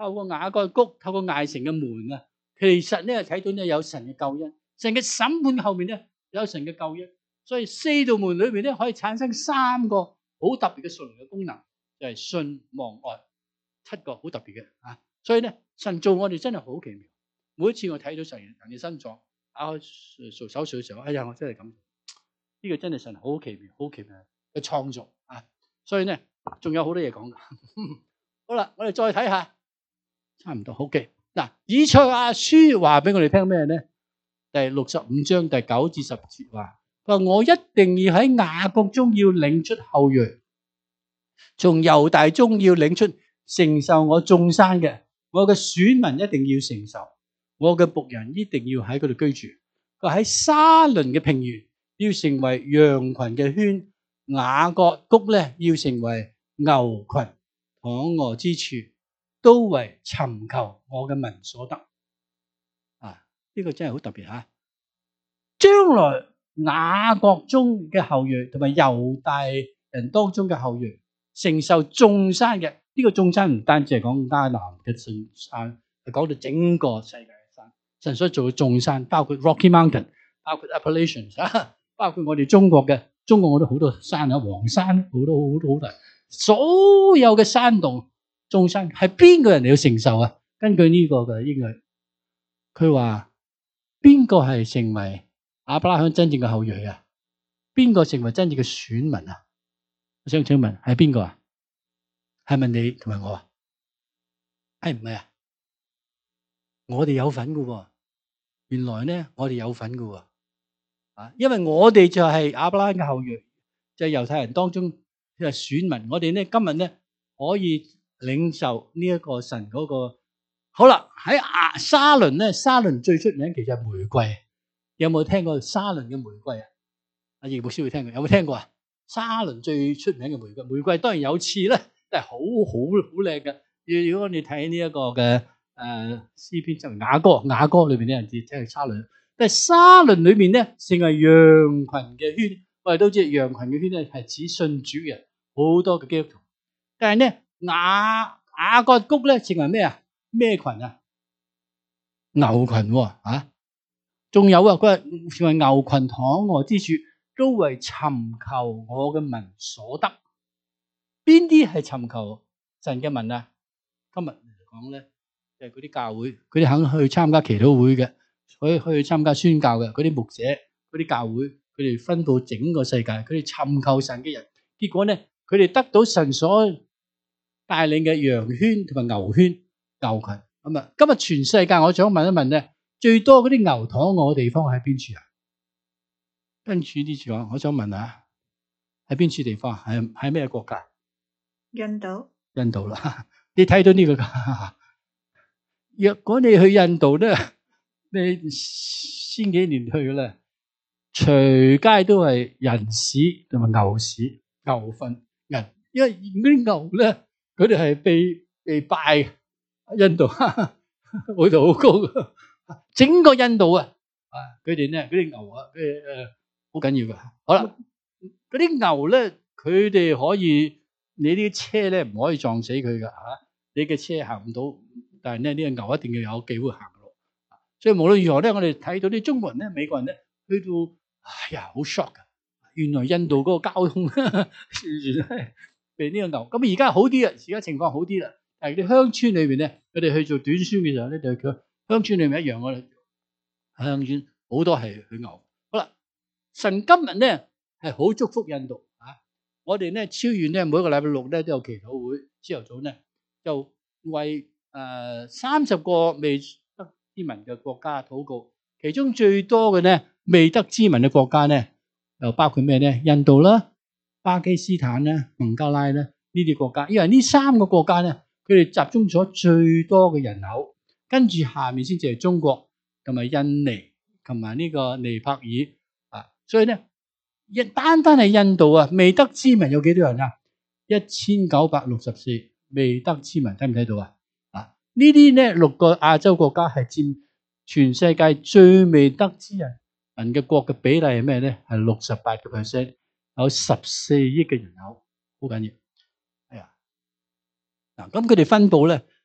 透過雅各谷，透過艾城嘅門啊，其實咧睇到咧有神嘅救恩，神嘅審判後面咧有神嘅救恩，所以四道門裏邊咧可以產生三個好特別嘅屬靈嘅功能，就係信望愛，七個好特別嘅啊。所以咧神做我哋真係好奇妙。每一次我睇到神人嘅身狀打開做手術嘅時候，哎呀，我真係咁，呢個真係神好奇妙、好奇妙嘅創造啊！所以咧仲有好多嘢講噶。好啦，我哋再睇下，差唔多好嘅嗱。以賽亞書話俾我哋聽咩咧？第六十五章第九至十節話：佢話我一定要喺雅各中要領出後裔，從猶大中要領出承受我眾山嘅，我嘅選民一定要承受，我嘅僕人一定要喺嗰度居住。佢喺沙崙嘅平原要成為羊群嘅圈，雅各谷咧要成為牛群躺臥之處，都為尋求我嘅民所得。啊，呢個真係好特別吓！將來雅各中嘅後裔同埋猶大人當中嘅後裔承受眾山嘅，呢個眾山唔單止係講迦南嘅眾山，係講到整個世界嘅山。神所做嘅眾山，包括 Rocky Mountain， 包括 Appalachians， 包括我哋中國嘅，中國我都好多山啊，黃山好多好多好大，所有嘅山洞眾山係邊個人嚟要承受啊？根據呢個嘅應許，佢話邊個係成為亞伯拉罕真正嘅後裔啊？邊個成為真正嘅選民啊？我想請問係邊個啊？係咪你同埋我啊？係唔係啊？我哋有份噶喎，原來咧我哋有份噶喎，啊，因為我哋就係亞伯拉罕嘅後裔，就係猶太人當中嘅選民。我哋咧今日咧可以領受呢一個神嗰個。好啦，喺亞沙崙咧，沙崙最出名其實係玫瑰。有冇聽過沙崙嘅玫瑰啊？阿葉牧師會聽過，有冇聽過啊？沙崙最出名嘅玫瑰，玫瑰當然有刺啦，但係好好好靚嘅。如果你睇呢一個嘅誒詩篇，就雅歌，雅歌裏邊啲人知，即係沙崙。但係沙崙裏邊咧，成為羊群嘅圈。我哋都知羊群嘅圈咧係指信主嘅人，好多嘅基督徒。但係咧雅雅各谷咧成為咩啊？咩群啊？牛群喎，啊！仲有啊，佢話成為牛群躺臥之處，都為尋求我嘅民所得。邊啲係尋求神嘅民啊？今日嚟講咧，就係嗰啲教會，佢哋肯去參加祈禱會嘅，可以去參加宣教嘅嗰啲牧者、嗰啲教會，佢哋分佈整個世界，佢哋尋求神嘅人。結果咧，佢哋得到神所帶領嘅羊圈同埋牛圈、牛群。咁啊，今日全世界，我想問一問咧，最多嗰啲牛躺臥嘅地方喺邊處啊？跟住呢處講，我想問下，喺邊處地方？係喺咩國家？ 印度。 印度啦，你睇到呢個？若果你去印度咧，你先幾年去嘅咧，隨街都係人屎同埋牛屎、牛糞、人，因為嗰啲牛咧，佢哋係被被拜。印度嗰度好高，整個印度啊，啊，佢哋咧嗰啲牛啊，誒誒，好緊要噶。好啦，嗰啲牛咧，佢哋可以，你啲車咧唔可以撞死佢噶吓，你嘅車行唔到，但係咧呢個牛一定要有機會行路。所以無論如何咧，我哋睇到啲中國人咧、美國人咧，去到，哎呀，好 shock 噶，原來印度嗰個交通原來被呢個牛，咁而家好啲啦，而家情況好啲啦。係啲鄉村裏邊咧，佢哋去做短宣嘅時候咧，就佢鄉村裏面一樣嘅，鄉村好多係佢牛。好啦，神今日咧係好祝福印度啊！我哋咧超遠咧每一個禮拜六咧都有祈禱會，朝頭早咧就為誒三十個未得之民嘅國家禱告，其中最多嘅咧未得之民嘅國家咧，又包括咩咧？印度啦、巴基斯坦啦、孟加拉啦呢啲國家，因為呢三個國家咧。佢哋集中咗最多嘅人口，跟住下面先至係中國同埋印尼同埋呢個尼泊爾啊，所以咧一單單係印度啊，未得之民有幾多人啊？一千九百六十四未得之民，睇唔睇到啊？啊，呢啲咧六個亞洲國家係佔全世界最未得之人民嘅國嘅比例係咩咧？係六十八個 percent， 有十四億嘅人口，好緊要。嗱，咁佢哋分佈咧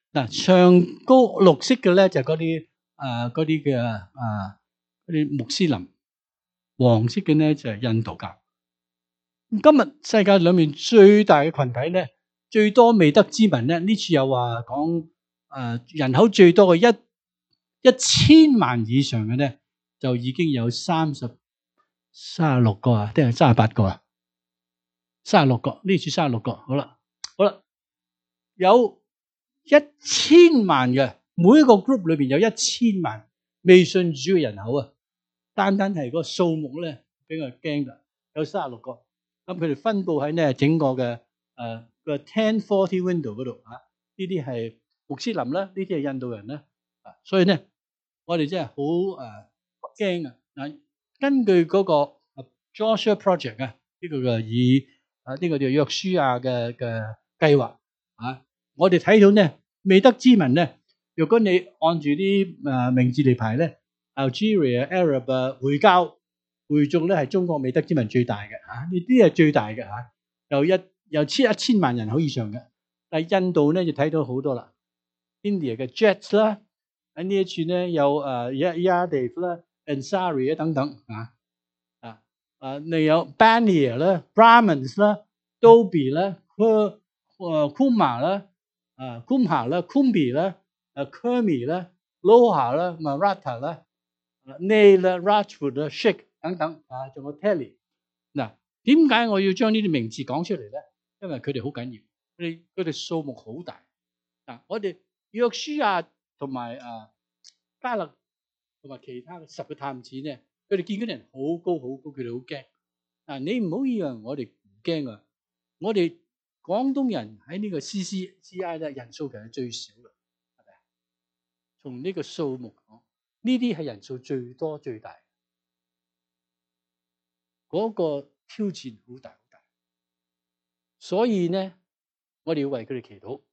嗱，上高綠色嘅咧就嗰啲誒嗰啲嘅啊嗰啲穆斯林，黃色嘅咧就係印度教。今日世界裏面最大嘅群體咧，最多未得之民咧，呢次又話講誒人口最多嘅一一千萬以上嘅咧，就已經有三十三十六個啊，定係三十八個啊？三十六個，呢次三十六個，好啦，好啦，有一千萬嘅，每一個 group 裏邊有一千萬未信主嘅人口啊，單單係個數目咧，比較驚噶，有三十六個。咁佢哋分佈喺咧整個嘅誒個 ten forty window 嗰度啊，呢啲係穆斯林啦，呢啲係印度人啦，啊，所以咧我哋真係好誒驚啊！嗱，根據嗰個 Joshua Project 啊，呢個嘅以啊呢個叫約書亞嘅嘅計劃啊，我哋睇到咧未得之民咧，如果你按住啲誒名字嚟排咧 ，Algeria、Arab 啊、回教。會眾咧係中國未得之民最大嘅嚇，呢啲係最大嘅嚇，有一有千一千萬人口以上嘅。但係印度咧就睇到好多啦 ，India 嘅 Jets 啦，喺呢一處咧有誒 Yadav 啦、Ansari 啊等等啊啊啊，你有 Baniyar 啦、Brahmins 啦、Dobi 啦、誒 Kumar 啦、啊 Kumhar 啦、Kumbi 啦、誒 Kurmi 啦、Lohar 啦、Maratha 啦、Nail 啦、Rajput 啦、Sikh。等等啊，仲有 Tally 嗱，點解我要將呢啲名字講出嚟咧？因為佢哋好緊要，佢哋佢哋數目好大嗱。我哋約書亞同埋啊加勒同埋其他嘅十個探子咧，佢哋見嗰啲人好高好高，佢哋好驚嗱。你唔好以為我哋唔驚啊！我哋廣東人喺呢個 C C C I 咧人數其實最少嘅，係咪啊？從呢個數目講，呢啲係人數最多最大。嗰個挑戰好大好大，所以咧，我哋要為佢哋祈禱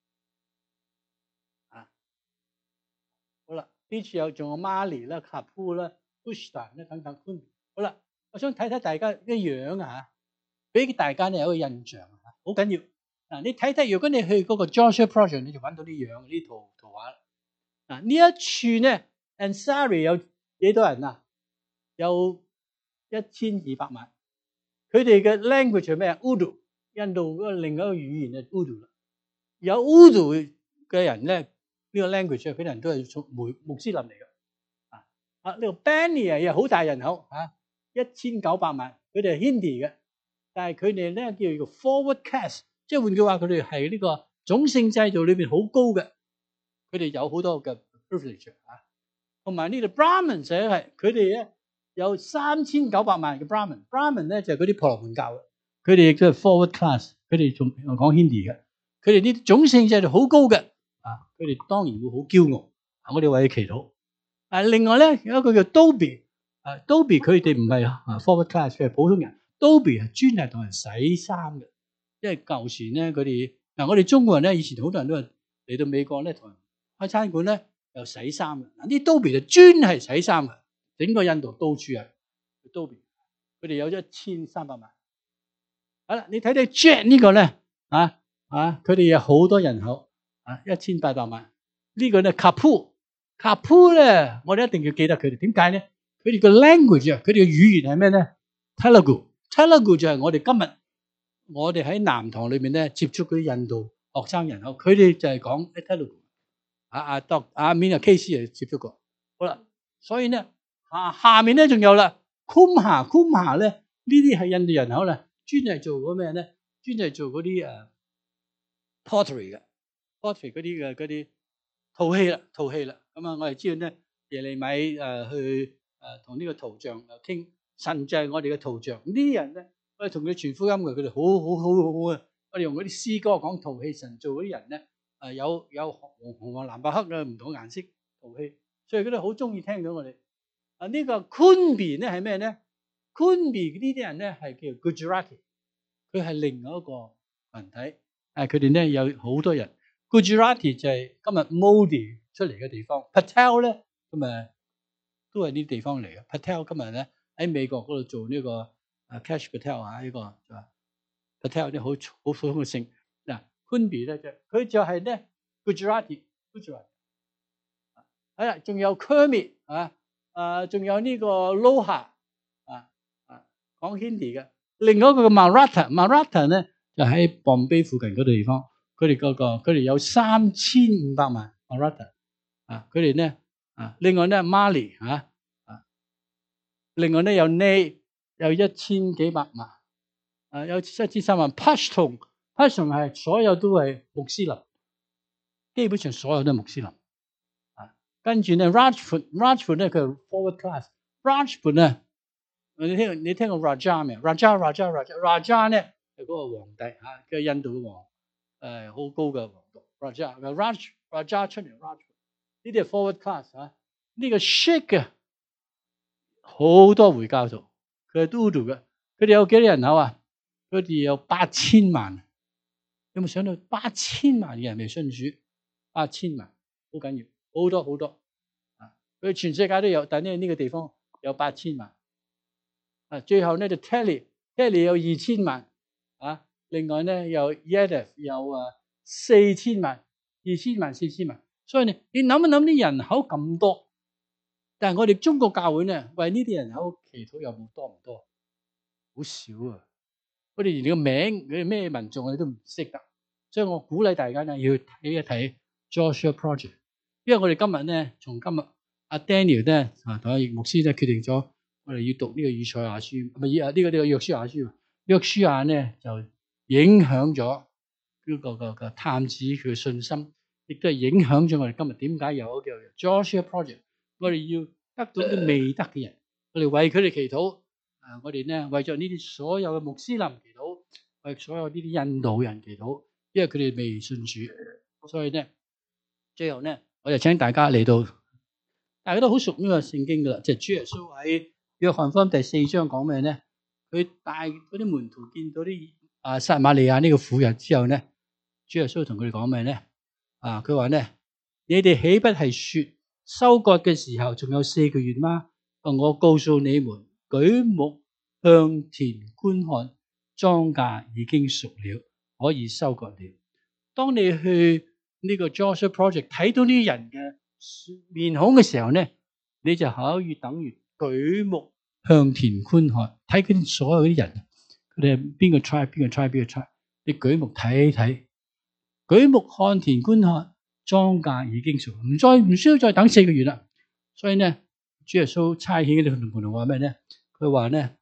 啊！好啦，呢次有仲有 Mali 啦、卡夫啦、Pushtan 啦等等。好啦，我想睇睇大家嘅樣啊，俾大家咧有一個印象啊，好緊要嗱。你睇睇，如果你去嗰個 Joshua Project，你就揾到啲樣呢圖圖畫啦。嗱，呢一處咧 Ansari 有幾多人啊？有一千二百萬。佢哋嘅 language 係咩啊 ？Urdu， 印度嗰個另一個語言係 Urdu 啦。有 Urdu 嘅人咧，呢、這個 language 係俾人都係從穆穆斯林嚟嘅。啊啊，呢個 Baniyar 又好大人口嚇，一千九百萬。佢哋係 Hindi 嘅，但係佢哋咧叫做 forward caste，即係換句話，佢哋係呢個種姓制度裏邊好高嘅。佢哋有好多嘅 privilege 啊，同埋呢度 Brahmin 社係佢哋咧。有三千九百萬嘅 Brahmin，Brahmin 咧就係嗰啲婆羅門教嘅，佢哋亦都係 forward class，佢哋仲講 Hindi 嘅，佢哋呢啲種姓制度好高嘅，啊，佢哋當然會好驕傲，我哋為佢祈禱。啊，另外咧有一個叫 Dobi， 啊 Dobi 佢哋唔係啊 forward class，佢係普通人 ，Dobi 係專係同人洗衫嘅，因為舊時咧佢哋嗱我哋中國人咧以前好多人都係嚟到美國咧同人開餐館咧又洗衫嘅，嗱啲 Dobi 就專係洗衫嘅。整個印度到處啊 ，Dobi， 佢哋有一千三百萬。好啦，你睇睇 Jet 呢個咧，啊啊，佢哋有好多人口啊，一千八百萬。呢個咧 Kapu，Kapu 咧，我哋一定要記得佢哋。點解咧？佢哋個 language 啊，佢哋嘅語言係咩咧 ？Telugu，Telugu 就係我哋今日我哋喺南堂裏面咧接觸嗰啲印度學生人口，佢哋就係講 Telugu。啊啊，當阿 Min 啊 K C 啊接觸過。好啦，所以咧。啊，下面咧仲有啦 ，Kumha，Kumha 咧呢啲係印度人口啦，專係做嗰咩咧？專係做嗰啲誒 pottery 嘅 pottery 嗰啲嘅嗰啲陶器啦，陶器啦。咁啊，我哋知道咧，耶利米誒去誒同呢個陶匠誒傾，神就係我哋嘅陶匠。呢啲人咧，我哋同佢傳福音嘅，佢哋好好好好好啊！我哋用嗰啲詩歌講陶器神做嗰啲人咧，誒有有紅紅黃藍白黑嘅唔同顏色陶器，所以佢哋好中意聽到我哋。啊！呢個 Kunbi 咧係咩咧 ？Kunbi 呢啲人咧係叫 Gujarati， 佢係另外一個群體。誒，佢哋咧有好多人。Gujarati 就係今日 Modi 出嚟嘅地方。Patel 咧咁誒都係呢啲地方嚟嘅。Patel 今日咧喺美國嗰度做呢個啊 Cash Patel 啊呢個就 Patel 啲好好普通嘅姓。嗱 Kunbi 咧就佢就係咧 Gujarati，Gujarati。係啦，仲有 Kermit 啊，啊，仲有呢個 Loha 啊啊，講 Hindi 嘅。另外一個 Maratha，Maratha 咧就喺 Bombay 附近嗰地方，佢哋嗰個佢哋有三千五百萬 Maratha 啊，佢哋咧啊，另外咧 Mali 啊啊，另外咧有 Ney 有一千幾百萬啊，有一千三萬 Pashtun，Pashtun 係所有都係穆斯林，基本上所有都係穆斯林。跟住咧 Rajput，Rajput 咧佢係 forward class。Rajput 咧，你聽你聽過 Raja 未 ？Raja，Raja，Raja，Raja 咧係嗰個皇帝嚇，嘅印度嘅王，誒好高嘅王族。Raja，Raj，Raja 出嚟 Rajput，呢啲係 forward class 嚇。呢個 Sheikh 啊，好多回教徒，佢係 Urdu 嘅。佢哋有幾多人口啊？佢哋有八千萬。有冇想到八千萬嘅人未信主？八千萬，好緊要。好多好多啊！佢全世界都有，但係呢呢個地方有八千萬啊！最後咧就 Tally，Tally 有二千萬啊！另外咧有 Yadif 有啊四千萬，二千萬四千萬。所以你你諗一諗啲人口咁多，但係我哋中國教會咧為呢啲人口祈禱有冇多唔多？好少啊！我哋連個名佢哋咩民眾我哋都唔識得，所以我鼓勵大家咧要睇一睇 Joshua Project。因為我哋今日咧，從今日阿 Daniel 咧啊同阿葉牧師咧決定咗，我哋要讀呢個以賽亞書，唔係啊呢個呢個約書亞書。約書亞咧就影響咗呢個個個探子佢嘅信心，亦都係影響咗我哋今日點解有叫 Joshua Project。我哋要得到啲未得嘅人，我哋為佢哋祈禱。啊，我哋咧為咗呢啲所有嘅穆斯林祈禱，為所有呢啲印度人祈禱，因為佢哋未信主，所以咧最後咧。我就請大家嚟到，大家都好熟呢個聖經噶啦，即係主耶穌喺約翰福音第四章講咩咧？佢帶嗰啲門徒見到啲啊撒瑪利亞呢個婦人之後咧，主耶穌同佢哋講咩咧？啊，佢話咧：你哋豈不係說收割嘅時候仲有四個月嗎？我告訴你們，舉目向田觀看，莊稼已經熟了，可以收割了。當你去呢個 Joshua Project 睇到呢啲人嘅面孔嘅時候咧，你就可以等於舉目向田觀看，睇佢哋所有啲人，佢哋係邊個 tribe 邊個 tribe 邊個 tribe，你舉目睇睇，舉目看田觀看，莊稼已經熟，唔再唔需要再等四個月啦。所以咧，主耶穌差遣嗰啲門徒話咩咧？佢話咧，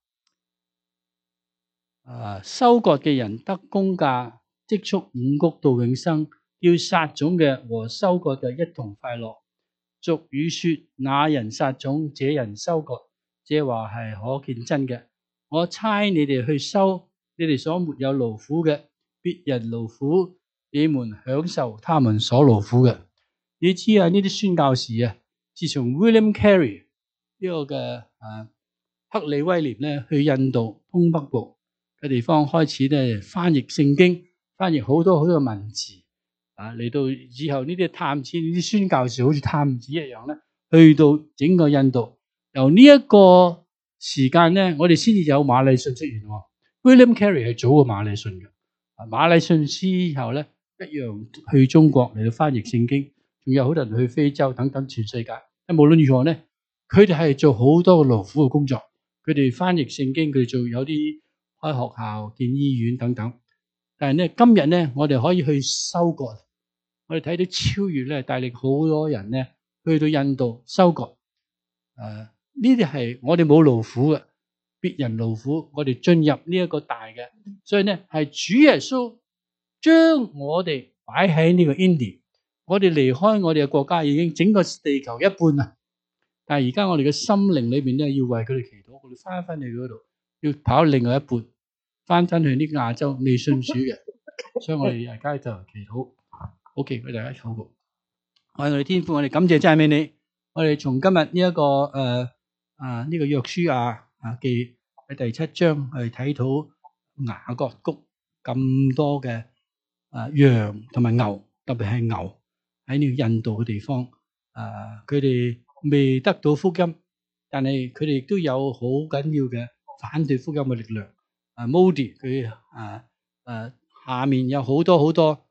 啊，收割嘅人得工價，積蓄五穀到永生。要撒種嘅和收割嘅一同快樂。俗語說：那人撒種，這人收割。這話係可見真嘅。我差你哋去收，你哋所沒有勞苦嘅，別人勞苦，你們享受他們所勞苦嘅。你知啊，呢啲宣教士啊，自從 William Carey 呢個嘅啊克里威廉咧去印度東北部嘅地方開始咧翻譯聖經，翻譯好多好多文字。啊！嚟到以後呢啲探子、呢啲宣教士好似探子一樣咧，去到整個印度。由呢一個時間咧，我哋先至有馬禮遜出現。William Carey 係早過馬禮遜嘅。啊，馬禮遜之後咧，一樣去中國嚟到翻譯聖經，仲有好多人去非洲等等全世界。無論如何咧，佢哋係做好多勞苦嘅工作。佢哋翻譯聖經，佢哋做有啲開學校、建醫院等等。但係咧，今日咧，我哋可以去收割。我哋睇到超越咧，帶領好多人咧去到印度收割。誒，呢啲係我哋冇勞苦嘅，別人勞苦，我哋進入呢一個大嘅。所以咧，係主耶穌將我哋擺喺呢個 India，我哋離開我哋嘅國家已經整個地球一半啦。但係而家我哋嘅心靈裏邊咧，要為佢哋祈禱，我哋翻返去嗰度，要跑另外一半，翻返去呢個亞洲未信主嘅。所以我哋而家就祈禱。OK， 我哋大家禱告。我哋天父，我哋感謝讚美你。我哋從今日呢一個誒啊呢個約書亞啊記喺第七章去睇到雅各谷咁多嘅啊羊同埋牛，特別係牛喺呢個印度嘅地方。啊，佢哋未得到福音，但係佢哋亦都有好緊要嘅反對福音嘅力量。啊 ，Modi 佢啊誒下面有好多好多。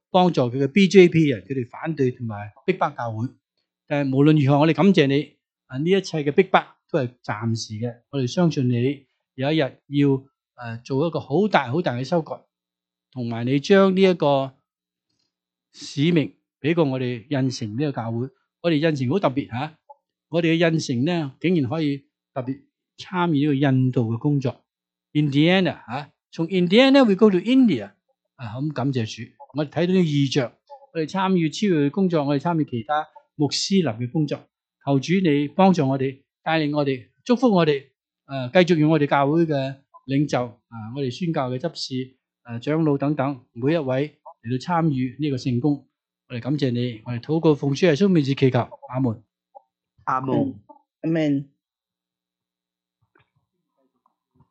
幫助佢嘅 B J P 人，佢哋反對同埋逼迫教會。但係無論如何，我哋感謝你啊！呢一切嘅逼迫都係暫時嘅，我哋相信你有一日要誒、呃、做一個好大好大嘅修改，同埋你將呢一個使命俾過我哋印城呢個教會。我哋印城好特別嚇、啊，我哋嘅印城咧竟然可以特別參與呢個印度嘅工作。Indiana 嚇、啊，從 Indiana we go to India 啊，咁感謝主，我哋睇到啲異象，我哋參與超越嘅工作，我哋參與其他穆斯林嘅工作。求主你幫助我哋，帶領我哋，祝福我哋，誒、呃、繼續用我哋教會嘅領袖啊，我哋宣教嘅執事、誒、呃、長老等等，每一位嚟到參與呢個聖工。我哋感謝你，我哋禱告奉主耶穌名字祈求，阿門。 阿門。 Amen。